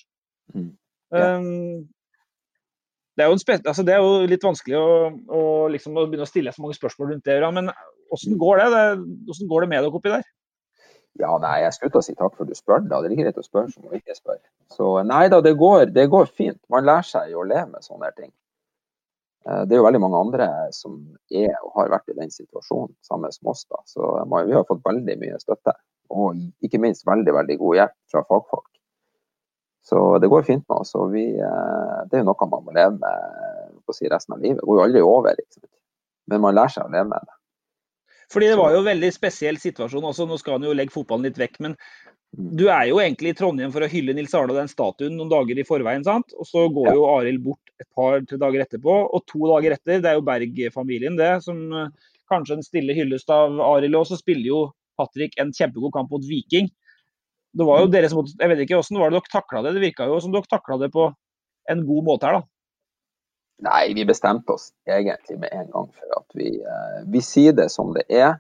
Det er jo litt vanskelig å begynne å stille så mange spørsmål rundt det, Ørjan. Men hvordan går det? Hvordan går det med dere oppi der? Ja, nei, jeg skulle til å si takk for at du spør da. Det er ikke rett å spørre som å ikke spørre. Så nei da, det går fint. Man lærer seg jo å leve med sånne ting. Det er jo veldig mange andre som er og har vært i den situasjonen sammen som oss da. Så vi har fått veldig mye støtte, og ikke minst veldig, veldig god hjelp fra fagfolk. Så det går fint med oss, og det er jo noe man må leve med på å si resten av livet. Det går jo aldri over, liksom. Men man lærer seg å leve med det. Fordi det var jo en veldig spesiell situasjon også, nå skal han jo legge fotballen litt vekk, men du er jo egentlig i Trondheim for å hylle Nils Arne og den statuen noen dager i forveien, sant? Og så går jo Arild bort et par-tre dager etterpå, og 2 dager etter, det er jo Berg-familien det, som kanskje en stille hyllest av Arild, og så spiller jo Patrick en kjempegod kamp mot Viking. Det var jo dere som, jeg vet ikke hvordan var det dere taklet det, det virket jo som dere taklet det på en god måte her da. Nei, vi bestemte oss egentlig med en gang for at vi sier det som det er.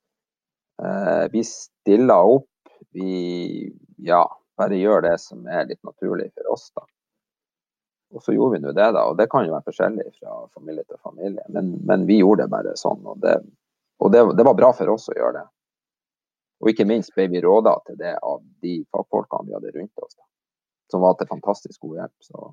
Vi stiller opp, vi bare gjør det som er litt naturlig for oss da. Og så gjorde vi nå det da, og det kan jo være forskjellig fra familie til familie, men vi gjorde det bare sånn, og det var bra for oss å gjøre det. Og ikke minst ble vi rådet til det av de fagfolkene vi hadde rundt oss da, som var til fantastisk god hjelp, så...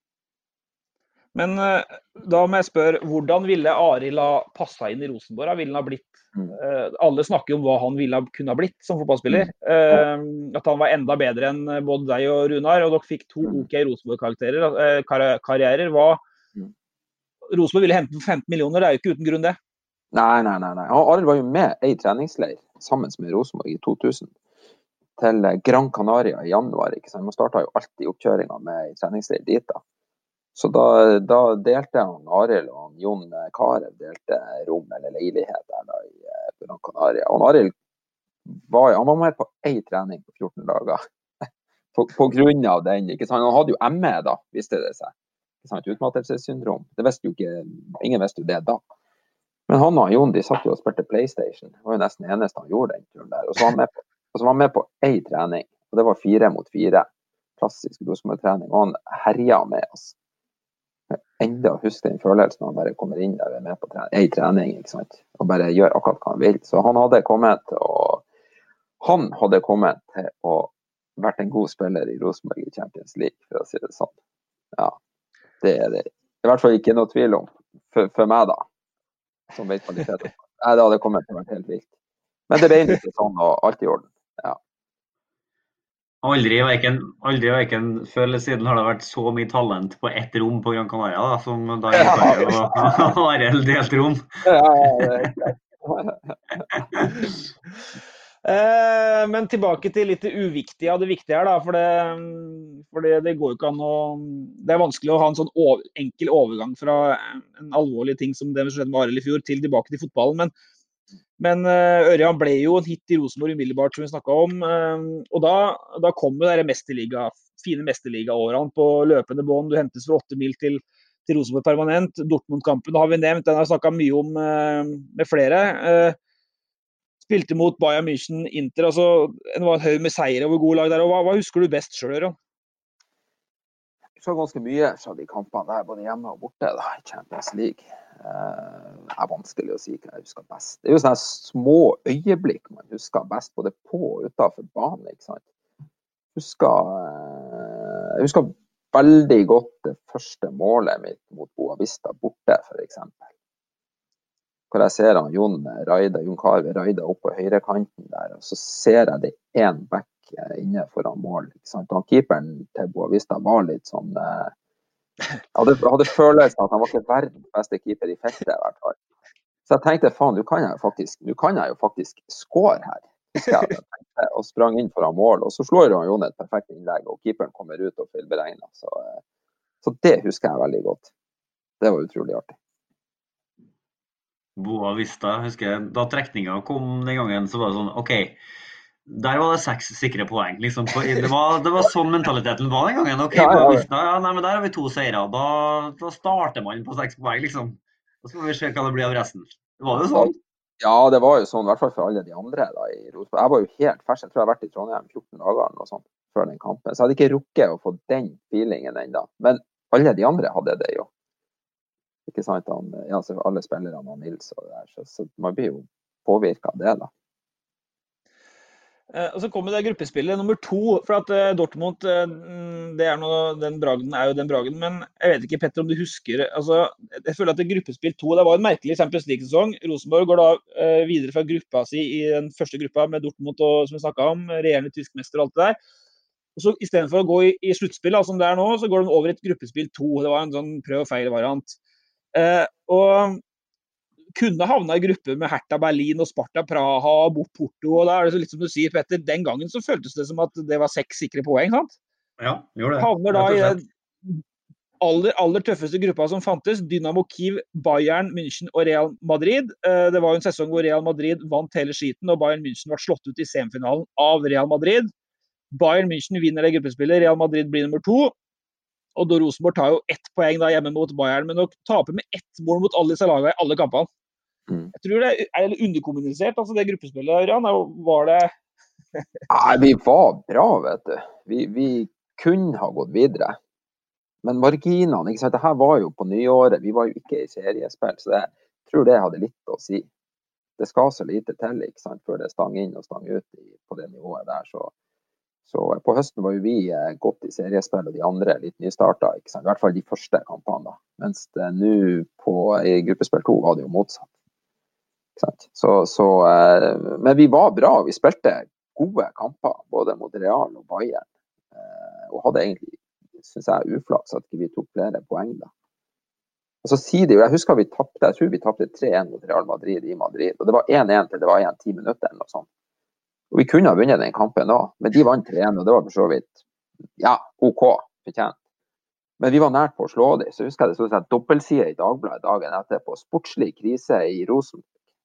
Men da må jeg spørre, hvordan ville Arild ha passet inn i Rosenborg? Ville han ha blitt, alle snakker om hva han ville kunne ha blitt som fotballspiller. At han var enda bedre enn både deg og Runar, og dere fikk 2 OK Rosenborg-karrierer. Rosenborg ville hente 15 millioner, det er jo ikke uten grunn det. Nei. Arild var jo med i treningsleir sammen med Rosenborg i 2000 til Gran Canaria i januar. Ikke sant? Man startet jo alltid oppkjøringen med i treningsleir dit da. Så da delte han Arild og Jon Karev delte rom eller leilighet der da i Gran Canaria. Og Arild han var med på en trening på 14 dager på grunn av den. Ikke sant? Han hadde jo ME da, visste det seg. Ikke sant? Utmattelsessyndrom. Det visste jo ikke, ingen visste jo det da. Men han og Jon, de satt jo og spilte PlayStation. Det var jo nesten det eneste han gjorde den turen der. Og så var han med på en trening, og det var 4 mot 4. Klassisk Rosenborg-trening, og han herjet med oss. Enda husker den følelsen når han bare kommer inn der og er med på en trening, ikke sant? Og bare gjør akkurat hva han vil. Så han hadde kommet til å vært en god spiller i Rosenborg i Champions League, for å si det sånn. Ja, det er det. I hvert fall ikke noe tvil om, for meg da, som vet kvaliteten. Nei, det hadde kommet til å være helt vilt. Men det ble ikke sånn, og alt i orden, ja. Aldri hverken før eller siden har det vært så mye talent på ett rom på Gran Canaria da, som da og Arild delt rom. Men tilbake til litt det uviktige av det viktige her da, for det går jo ikke an å, det er vanskelig å ha en sånn enkel overgang fra en alvorlig ting som det som skjedde med Arild i fjor til tilbake til fotballen, men Ørjan ble jo en hit i Rosenborg umiddelbart, som vi snakket om, og da kom jo det fine mesterliga-årene på løpende bånd. Du hentes for 8 mil til Rosenborg permanent. Dortmund-kampen har vi nevnt, den har jeg snakket mye om med flere. Spilte mot Bayern München, Inter, altså det var en høy med seier over gode lag der. Og hva husker du best selv, Ørjan? Jeg husker ganske mye fra de kampene der, både hjemme og borte da, i Champions League. Det er vanskelig å si hva jeg husker best. Det er jo sånne små øyeblikk man husker best, både på og utenfor banen, ikke sant? Jeg husker veldig godt det første målet mitt mot Boavista borte, for eksempel. Hvor jeg ser han Jon Karev raida opp på høyrekanten der, og så ser jeg det en back inne foran mål. Ikke sant? Og keeperen til Boavista var litt sånn... hadde følelsen at han var ikke verdens beste keeper i feltet, i hvert fall. Så jeg tenkte, faen, nå kan jeg jo faktisk score her. Og sprang inn foran mål, og så slår Jon et perfekt innlegg, og keeperen kommer ut og feilberegner. Så det husker jeg veldig godt. Det var utrolig artig. Boavista, husker jeg, da trekningen kom den gangen, så var det sånn, ok, der var det 6 sikre poeng, liksom. Det var sånn mentaliteten var den gangen. Ok, Boavista, nei, men der har vi 2 seire. Da starter man på 6 poeng, liksom. Og så får vi se hva det blir av resten. Det var jo sånn. Ja, det var jo sånn, i hvert fall for alle de andre da, i Rosenborg. Jeg var jo helt fersk, jeg tror jeg har vært i Trondheim 14 dager og sånt, før den kampen. Så jeg hadde ikke rukket å få den feelingen enda. Men alle de andre hadde det jo. Ikke sant? Så alle spillerne av Nils og det der, så man blir jo påvirket av det da. Og så kommer det gruppespillet nummer 2, for at Dortmund, den bragden er jo den bragden, men jeg vet ikke, Petter, om du husker, altså, jeg føler at det gruppespill 2, det var en merkelig Champions League-sesong. Rosenborg går da videre fra gruppa si i den første gruppa med Dortmund, og, som vi snakket om, regjerende tyskmester og alt det der. Og så i stedet for å gå i sluttspill, som det er nå, så går de over i et gruppespill 2. Det var en sånn prøv og feil variant. Og kunne havna i gruppe med Hertha Berlin og Sparta Praha og bort Porto, og da er det så litt som du sier, Petter, den gangen så føltes det som at det var 6 sikre poeng, sant? Ja, gjorde det. Havner da i den aller tøffeste gruppa som fantes, Dynamo Kiev, Bayern, München og Real Madrid. Det var jo en sesong hvor Real Madrid vant hele skiten, og Bayern München var slått ut i semifinalen av Real Madrid. Bayern München vinner det gruppespillet, Real Madrid blir nummer 2, og da Rosenborg tar jo 1 poeng da hjemme mot Bayern, men å tape med 1 mål mot alle disse lagene i alle kampene. Jeg tror det er underkommunisert, altså det gruppespillet, Ørjan, var det... Nei, vi var bra, vet du. Vi kunne ha gått videre. Men marginene, ikke sant, det her var jo på nyåret, vi var jo ikke i seriespill, så jeg tror det hadde litt å si. Det skal så lite til, ikke sant, før det stang inn og stang ut på det nivået der, så på høsten var jo vi godt i seriespill, og de andre litt nystartet, ikke sant, i hvert fall de første kampene da. Mens det nå i gruppespill 2 var det jo motsatt. Men vi var bra, vi spilte gode kamper både mot Real og Bayern, og hadde egentlig, synes jeg, uflaks at vi tok flere poeng da. Og så sier de jo, jeg husker jeg tror vi tappte 3-1 mot Real Madrid i Madrid, og det var 1-1 til det var igjen 10 minutter eller noe sånt. Og vi kunne ha vunnet den kampen da, men de vant 3-1, og det var for så vidt, ja, ok, fortjent. Men vi var nært på å slå dem, så husker jeg det stod dobbeltside i Dagbladet dagen etter på sportslig krise i Rosenborg.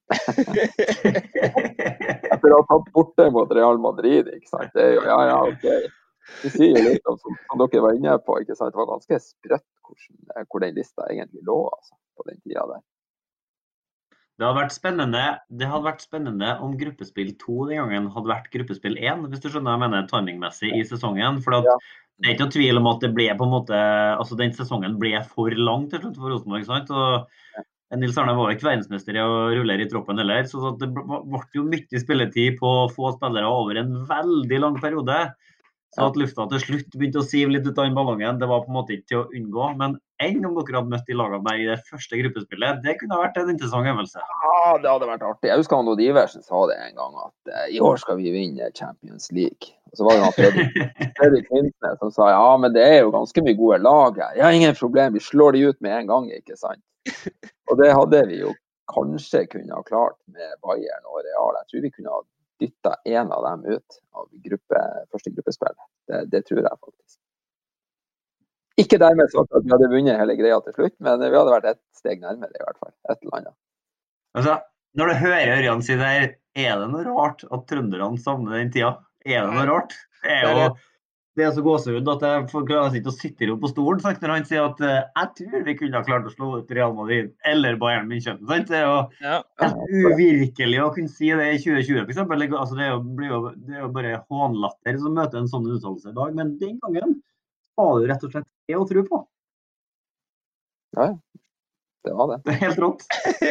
Etter å ha tatt borte mot Real Madrid, ikke sant? Det er jo, ja, ok. Det sier litt om, som dere var inne på, ikke sant? Det var ganske sprøtt hvor den lista egentlig lå, altså, på den tida der. Det hadde vært spennende om gruppespill 2 den gangen hadde vært gruppespill 1, hvis du skjønner jeg mener timingmessig i sesongen, for at det er ikke noe tvil om at det ble på en måte, altså den sesongen ble for lang til slutt for Rosenborg, ikke sant? Og Nils Arne var ikke verdensmester i å rullere i troppen heller, så det ble jo mye spilletid på få spillere over en veldig lang periode. Så at lufta til slutt begynte å sive litt ut av den ballongen, det var på en måte ikke til å unngå. Men om dere hadde møtt de lagene der i det første gruppespillet, det kunne ha vært en interessant øvelse. Ja, det hadde vært artig. Jeg husker Anno Diversen sa det en gang, at i år skal vi vinne Champions League. Og så var det Fredrik Kvindsnes som sa, ja, men det er jo ganske mye gode lag her. Ja, ingen problem, vi slår de ut med en gang, ikke sant? Og det hadde vi jo kanskje kunne ha klart med Bayern og Real. Jeg tror vi kunne ha dyttet en av dem ut av første gruppespill. Det tror jeg faktisk. Ikke dermed sagt at vi hadde vunnet hele greia til slutt, men vi hadde vært et steg nærmere i hvert fall. Et eller annet. Altså, når du hører Ørjan si der, er det noe rart at trønderne savner den tida? Er det noe rart? Det er så gåsehud at jeg klarer ikke å sitte opp på stolen, sant? Når han sier at jeg tror vi kunne ha klart å slå ut Real Madrid eller Bayern München. Sant? Det er jo helt uvirkelig å kunne si det i 2020, for eksempel. Altså, det er jo bare hånlatter som møter en sånn uttalelse i dag, men den gangen var det jo rett og slett det å tro på. Ja, det var det. Det er helt rått.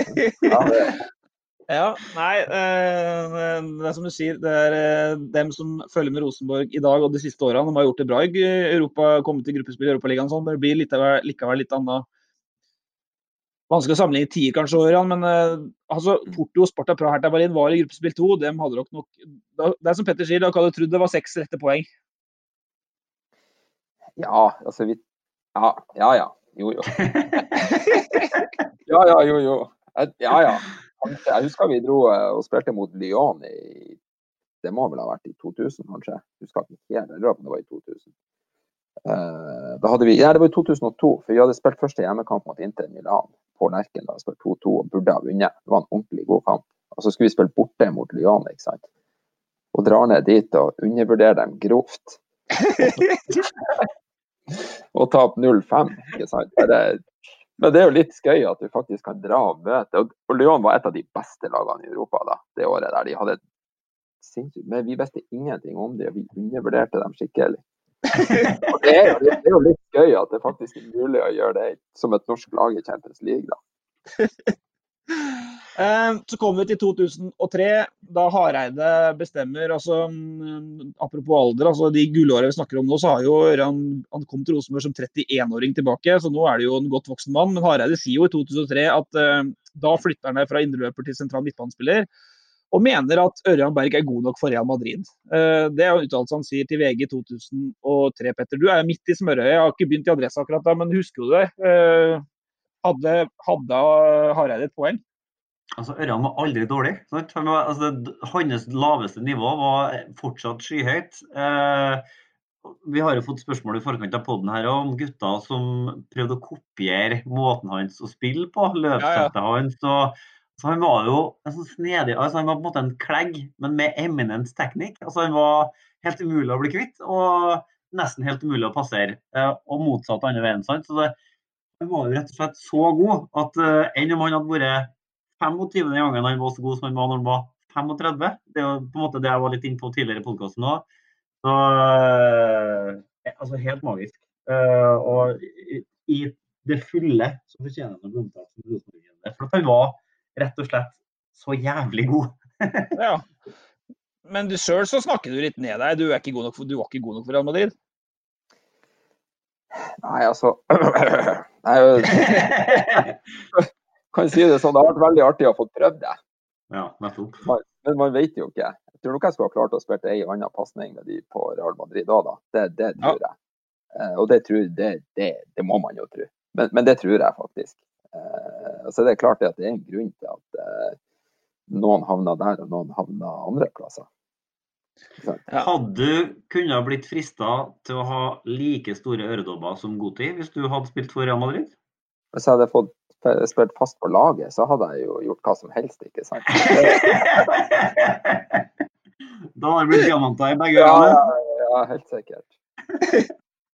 Ja, nei, det er som du sier, det er dem som følger med Rosenborg i dag og de siste årene, de har gjort det bra i Europa, kommet til gruppespill i Europaligaen, sånn, det blir likevel litt annet Vanskelig å sammenligne 10 kanskje årene, men altså, Porto, Sparta Praha, Hertha Berlin var i gruppespill 2. Dem hadde nok, det som Petter sier, da hadde du trodd det var 6 rette poeng. Ja, altså Ja. Jo. Jo. Ja. Jeg husker vi dro og spilte mot Lyon det må vel ha vært i 2000 kanskje. Jeg husker ikke helt, det var i 2000. Da hadde vi, det var i 2002, for vi hadde spilt første hjemmekamp mot Inter Milan på Lerken, da spilte 2-2 og burde ha vunnet. Det var en ordentlig god kamp. Og så skulle vi spille borte mot Lyon, ikke sant? Og drar ned dit og undervurderer dem grovt. Og tape 0-5, ikke sant? Men det er jo litt skøy at du faktisk kan dra og møte. Og Lyon var et av de beste lagene i Europa da, det året der. De hadde sinnssykt, men vi visste ingenting om det, og vi undervurderte dem skikkelig. Og det er jo litt gøy at det faktisk er mulig å gjøre det som et norsk lag i Champions League da. Så kom vi til 2003, da Hareide bestemmer, altså apropos alder, altså de gullårene vi snakker om nå, så har jo han kom til Rosenborg som 31-åring tilbake, så nå er det jo en godt voksen mann, men Hareide sier jo i 2003 at da flytter han fra indreløper til sentral midtbanespiller, og mener at Ørjan Berg god nok for Real Madrid. Det er jo en uttalelse han sier til VG 2003, Petter. Du er midt i smørøyet, jeg har ikke begynt i adresse akkurat da, men husker du det? Hadde Hareide et poeng? Altså, Ørjan var aldri dårlig. Hans laveste nivå var fortsatt skyhøyt. Vi har jo fått spørsmål i forkant av podden her om gutter som prøvde å kopiere måten hans å spille på, løpssettet hans, så han var jo en sånn snedig, altså han var på en måte en klegg, men med eminent teknikk. Altså han var helt umulig å bli kvitt, og nesten helt umulig å passere, og motsatt andre veien, sant? Så han var jo rett og slett så god, at enn om han hadde vært 25. gangen han var så god som han var når han var 35, det er jo på en måte det jeg var litt inne på tidligere i podcasten nå, så altså helt magisk. Og i det fulle så fortjener han å blomstart som Rosenborg-legende, for at han var rett og slett så jævlig god. Ja, men du selv så snakker du litt ned deg. Du var ikke god nok for Real Madrid. Nei, altså kan si det sånn, det har vært veldig artig å få prøvd det. Ja, nettopp. Men man vet jo ikke. Jeg tror nok jeg skulle ha klart å spille en annen passning med de på Real Madrid da. Det tror jeg. Og det må man jo tro. Men det tror jeg faktisk. Så det er klart at det er en grunn til at noen havner der og noen havner andre plasser. Hadde du kunnet blitt fristet til å ha like store øredobber som Guti hvis du hadde spilt for Real Madrid? Hvis jeg hadde fått spilt fast på laget, så hadde jeg jo gjort hva som helst, ikke sant? Da har det blitt diamanter i begge øynene. Ja, helt sikkert.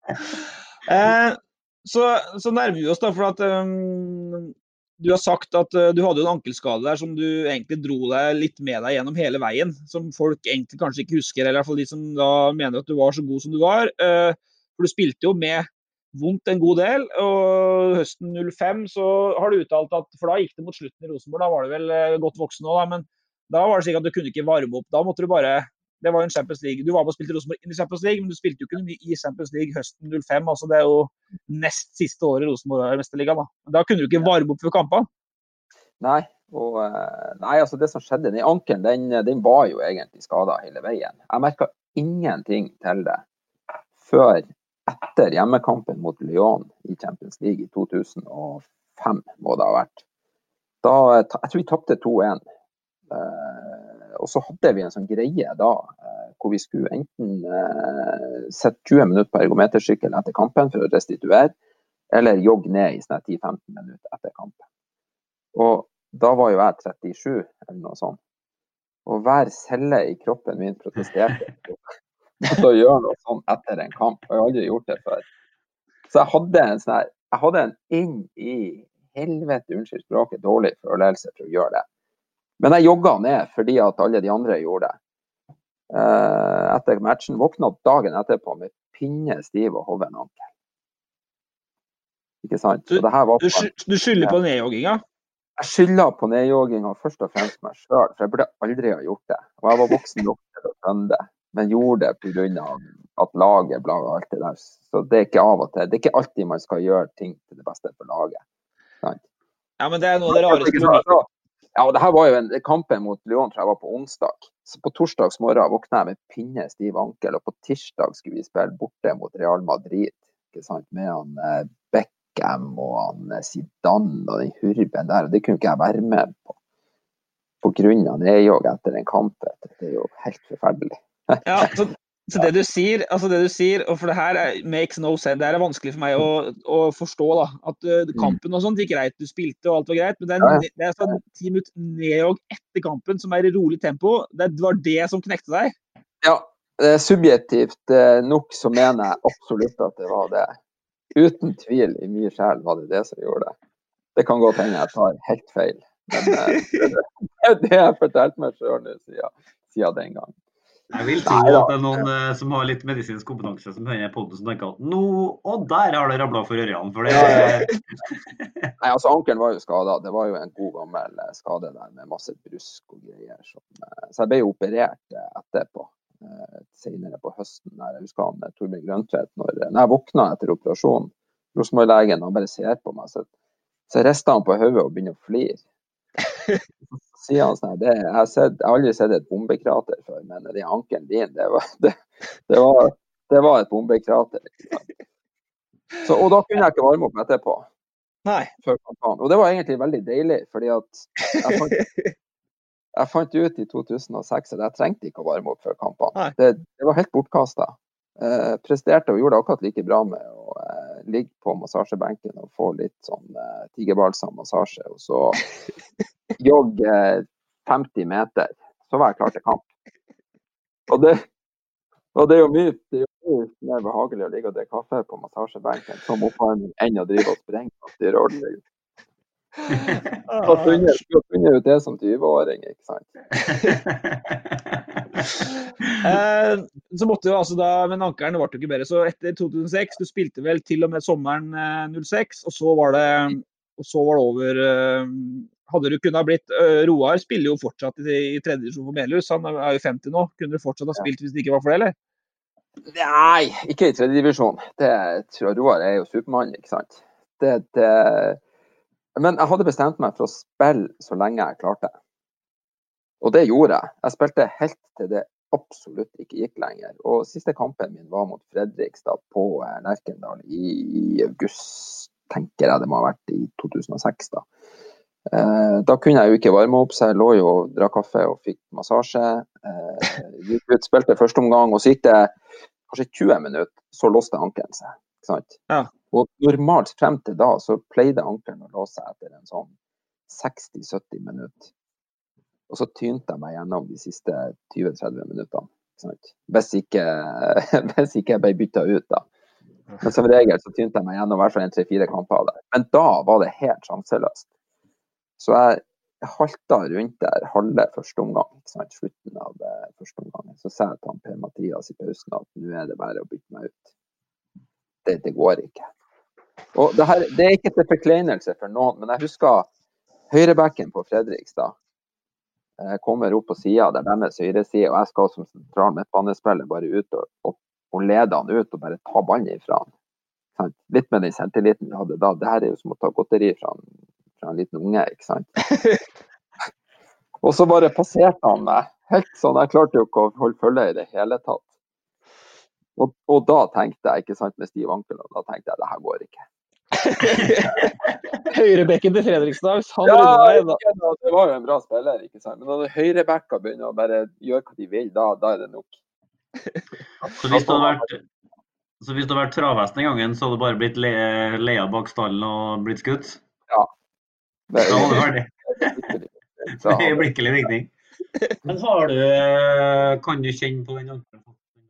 Så nærmer vi oss da, for at du har sagt at du hadde en ankelskade der som du egentlig dro deg litt med deg gjennom hele veien, som folk egentlig kanskje ikke husker, eller i hvert fall de som da mener at du var så god som du var. For du spilte jo med vondt en god del, og høsten 05 så har du uttalt at, for da gikk det mot slutten i Rosenborg, da var du vel godt voksen nå, men da var det sikkert at du kunne ikke varme opp, da måtte du bare, det var jo en Champions League, du var med og spilte Rosenborg inn i Champions League, men du spilte jo ikke mye i Champions League høsten 05, altså det er jo nest siste året Rosenborg er i Mesterligaen da. Da kunne du ikke varme opp for kampen. Nei, altså det som skjedde, den ankelen, den var jo egentlig skadet hele veien. Jeg merket ingenting til det før etter hjemmekampen mot Lyon i Champions League i 2005 må det ha vært. Jeg tror vi tappte 2-1. Og så hadde vi en sånn greie da, hvor vi skulle enten sette 20 minutter på ergometersykkel etter kampen for å restituere, eller jogge ned i 10-15 minutter etter kampen. Og da var jo jeg 37, eller noe sånt. Og hver celle i kroppen min protesterte å gjøre noe sånn etter en kamp. Jeg har aldri gjort det før. Så jeg hadde en inn i helvete, unnskyld språket, dårlig følelse for å gjøre det. Men jeg jogget ned fordi at alle de andre gjorde det. Etter matchen våknet dagen etterpå med pinne stiv og hoven ankel. Ikke sant? Så det her var du skylder på nedjogginga? Jeg skylder på nedjogginga først og fremst meg selv, for jeg burde aldri ha gjort det. Og jeg var voksen nok til å skjønne det. Men gjorde det på grunn av at laget bla og alt det der. Så det er ikke av og til. Det er ikke alltid man skal gjøre ting til det beste for laget. Sant? Ja, men det noe av det rareste. Ja, og det her var jo en kampen mot Lyon, tror jeg var på onsdag. Så på torsdags morgen våknet jeg med pinne stiv ankel, og på tirsdag skulle vi spille borte mot Real Madrid, ikke sant, med han Beckham og han Zidane og den hurben der, og det kunne ikke jeg være med på grunn av nedjog etter en kamp. Det jo helt forferdelig. Ja, så det du sier, og for det her makes no sense, det her vanskelig for meg å forstå da, at kampen og sånt gikk greit, du spilte og alt var greit, men det sånn 10 minutter nedjog etter kampen som i rolig tempo, det var det som knekte deg? Ja, subjektivt nok så mener jeg absolutt at det var det. Uten tvil i min sjel var det som gjorde det. Det kan godt hende jeg tar helt feil, men det jeg fortalte meg selv siden den gang. Jeg vil tro at det noen som har litt medisinsk kompetanse som hører podden som tenker at og der har det rablet for ørene, for det... Nei, altså ankelen var jo skadet. Det var jo en god gammel skade der med masse brusk og greier. Så jeg ble jo operert etterpå, senere på høsten. Jeg husker han Torbjørn Grøntvedt, når jeg våknet etter operasjonen, Rosenborg-legen, han bare ser på meg, så ristet han på hodet og begynner å flire. Så sier han sånn, jeg har aldri sett et bombekrater før, men det ankelen din, det var et bombekrater. Så, og da kunne jeg ikke varme opp etterpå. Nei. Før kampanjen. Og det var egentlig veldig deilig, fordi at jeg fant ut i 2006 at jeg trengte ikke å varme opp før kampanjen. Det var helt bortkastet. Presterte og gjorde det akkurat like bra med å ligge på massasjebenken og få litt sånn tigerbalsam-massasje, og så jogge 50 meter, så var jeg klar til kamp. Og det er jo mye mer behagelig å ligge og drikke kaffe på massasjebenken som oppvarming enn å drive og sprenge og styre ordentlig. Så funnet ut det som 20-åring, ikke sant? Så måtte jo altså da, men ankeren ble jo ikke bedre, så etter 2006, du spilte vel til og med sommeren 06, og så var det over. Hadde du kunnet ha blitt, Roar spiller jo fortsatt i tredje divisjon for Melhus, han jo 50 nå, kunne du fortsatt ha spilt hvis det ikke var for det, eller? Nei, ikke i tredje divisjon, det tror jeg Roar jo supermann, ikke sant? Men jeg hadde bestemt meg for å spille så lenge jeg klarte. Og det gjorde jeg. Jeg spilte helt til det absolutt ikke gikk lenger. Og siste kampen min var mot Fredrikstad på Lerkendal i august, tenker jeg det må ha vært i 2006 da. Da kunne jeg jo ikke varme opp, så jeg lå jo og drakk kaffe og fikk massasje. Spilte første omgang, og så gikk det kanskje 20 minutter, så låste ankelen seg. Ikke sant? Ja. Og normalt frem til da, så pleide ankelen å låse seg etter en sånn 60-70 minutter. Og så tynte jeg meg gjennom de siste 20-30 minuttene. Ikke sant? Hvis ikke jeg ble byttet ut da. Men som regel så tynte jeg meg gjennom i hvert fall 3-4 kamper av det. Men da var det helt sjanseløst. Så jeg halta rundt der halve første omgang, ikke sant? Slutten av første omgang. Så sa jeg til han Per Mathias i pausen at nå det bare å bytte meg ut. Det går ikke. Og det ikke til forkleinelse for noen, men jeg husker høyrebacken på Fredrikstad kommer opp på siden der deres høyreside, og jeg skal som sentral midtbanespiller bare ut og lede han ut og bare ta ballen ifra han. Litt med den selvtilliten vi hadde da. Det her jo som å ta godteri fra en liten unge, ikke sant? Og så bare passerte han meg helt sånn, jeg klarte jo ikke å holde følge i det hele tatt. Og da tenkte jeg, ikke sant, med stiv ankel, og da tenkte jeg, det her går ikke. Høyrebekken til Fredrikstad, det var jo en bra spiller, ikke sant? Men når høyrebekka begynner å bare gjøre hva de vil, da det nok. Så hvis du hadde vært travhest en gangen, så hadde du bare blitt leia bak stallen og blitt skutt? Ja. Da var du ferdig. Det er øyeblikkelig virkning. Men kan du kjenne på den ankelen?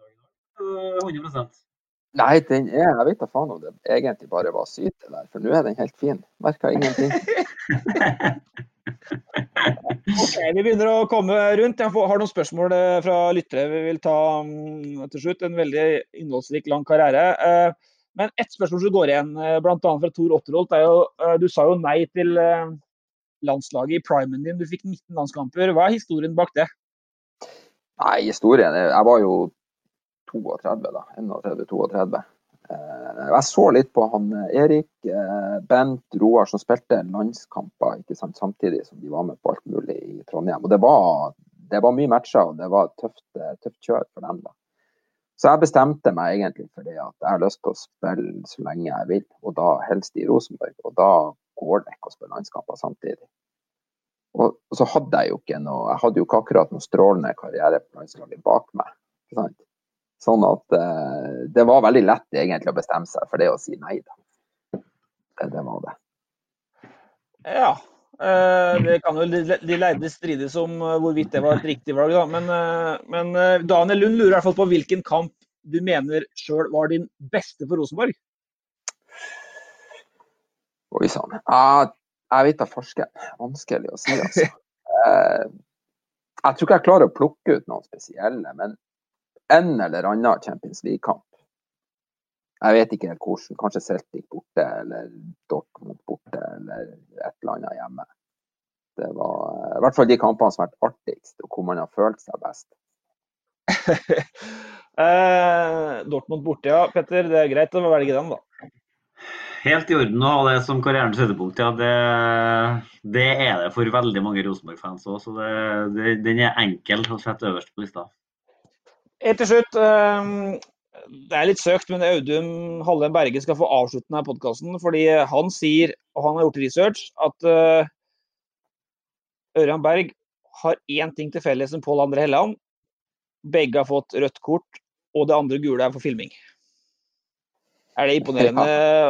100%. Nei, jeg vet da faen om det egentlig bare var syte der, for nå den helt fin. Merker ingenting. Ok, vi begynner å komme rundt. Jeg har noen spørsmål fra lyttere vi vil ta til slutt. En veldig innholdsrik, lang karriere. Men et spørsmål som går igjen, blant annet fra Tor Otterholt, du sa jo nei til landslaget i primen din. Du fikk 19 landskamper. Hva historien bak det? Nei, historien, jeg var jo 32 da, 31-32. Jeg så litt på han Erik, Bent, Roar som spilte landskamper, ikke sant, samtidig som de var med på alt mulig i Trondheim. Og det var mye matcher, og det var tøft kjør for dem da. Så jeg bestemte meg egentlig for det at jeg har lyst til å spille så lenge jeg vil, og da helst i Rosenborg, og da går det ikke å spille landskamper samtidig. Og så hadde jeg hadde jo ikke akkurat noen strålende karriere på landslaget bak meg, ikke sant? Sånn at det var veldig lett egentlig å bestemme seg for det å si nei da. Det var det. Ja, det kan jo de lærde strides om hvorvidt det var et riktig valg da. Men Daniel Lund lurer I hvert fall på hvilken kamp du mener selv var din beste for Rosenborg? Oi, sånn. Jeg vet da forsken. Vanskelig å si, altså. Jeg tror ikke jeg klarer å plukke ut noen spesielle, men en eller annen Champions League-kamp. Jeg vet ikke helt hvordan. Kanskje Celtic borte, eller Dortmund borte, eller et eller annet hjemme. Det var I hvert fall de kampene som har vært artigst, og hvor man har følt seg best. Dortmund borte, ja. Petter, det greit å velge den da. Helt I orden å ha det som karrierens høydepunkt, ja. Det det for veldig mange Rosenborg-fans også, så den enkel å sette øverst på lista. Til slutt, det litt søkt, men Audun Hallem Berge skal få avslutte denne podcasten, fordi han sier, og han har gjort research, at Ørjan Berg har en ting til felles med Pål André Helland. Begge har fått rødt kort, og det andre gule for filming. Det imponerende?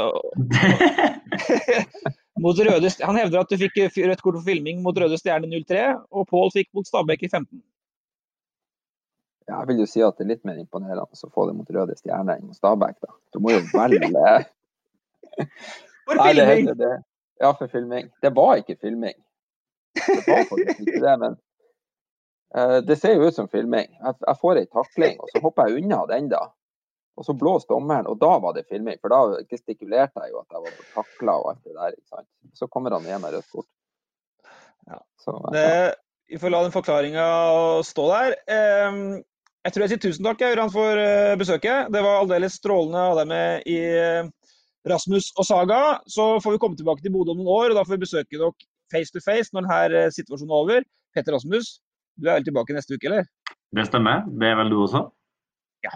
Mot Røde, han hevder at du fikk rødt kort for filming mot Røde Stjerne 03, og Pål fikk mot Stabæk I 15. Jeg vil jo si at det litt mer imponerende å få det mot Røde Stjerne enn Stabæk da. Du må jo velge... For filming! Ja, for filming. Det var ikke filming. Det var faktisk ikke det, men det ser jo ut som filming. Jeg får en takling, og så hopper jeg unna den da. Og så blåste dommeren, og da var det filming, for da gestikulerte jeg jo at jeg var på takla og alt det der, ikke sant? Så kommer han igjen med rødt kort. Ja. Så, vi får la den forklaringen stå der. Jeg tror jeg sier tusen takk, Ørjan, for besøket. Det var aldeles strålende å ha deg med I Rasmus og Saga. Så får vi komme tilbake til Bodø om noen år, og da får vi besøke dere face to face når denne situasjonen er over. Petter Rasmus, du vel tilbake neste uke, eller? Det stemmer. Det vel du også? Ja.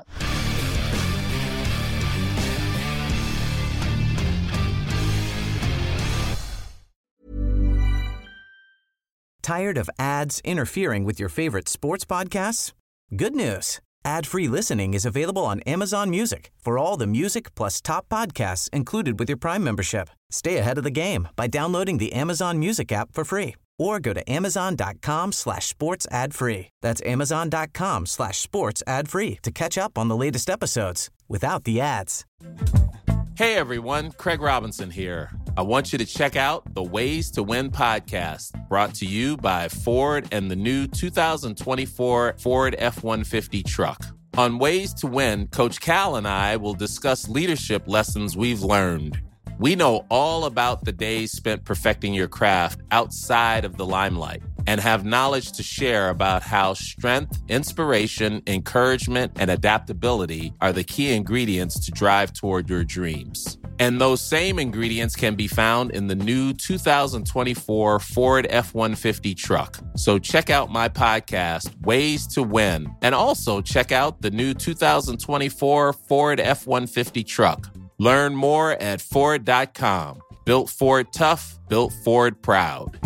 Tired of ads interfering with your favorite sports podcasts? Good news. Ad-free listening is available on Amazon Music for all the music plus top podcasts included with your Prime membership. Stay ahead of the game by downloading the Amazon Music app for free or go to amazon.com/sports ad-free. That's amazon.com/sports ad-free to catch up on the latest episodes without the ads. Hey everyone, Craig Robinson here. I want you to check out the Ways to Win podcast, brought to you by Ford and the new 2024 Ford F-150 truck. On Ways to Win, Coach Cal and I will discuss leadership lessons we've learned. We know all about the days spent perfecting your craft outside of the limelight and have knowledge to share about how strength, inspiration, encouragement, and adaptability are the key ingredients to drive toward your dreams. And those same ingredients can be found in the new 2024 Ford F-150 truck. So check out my podcast, Ways to Win, and also check out the new 2024 Ford F-150 truck. Learn more at Ford.com. Built Ford tough, built Ford proud.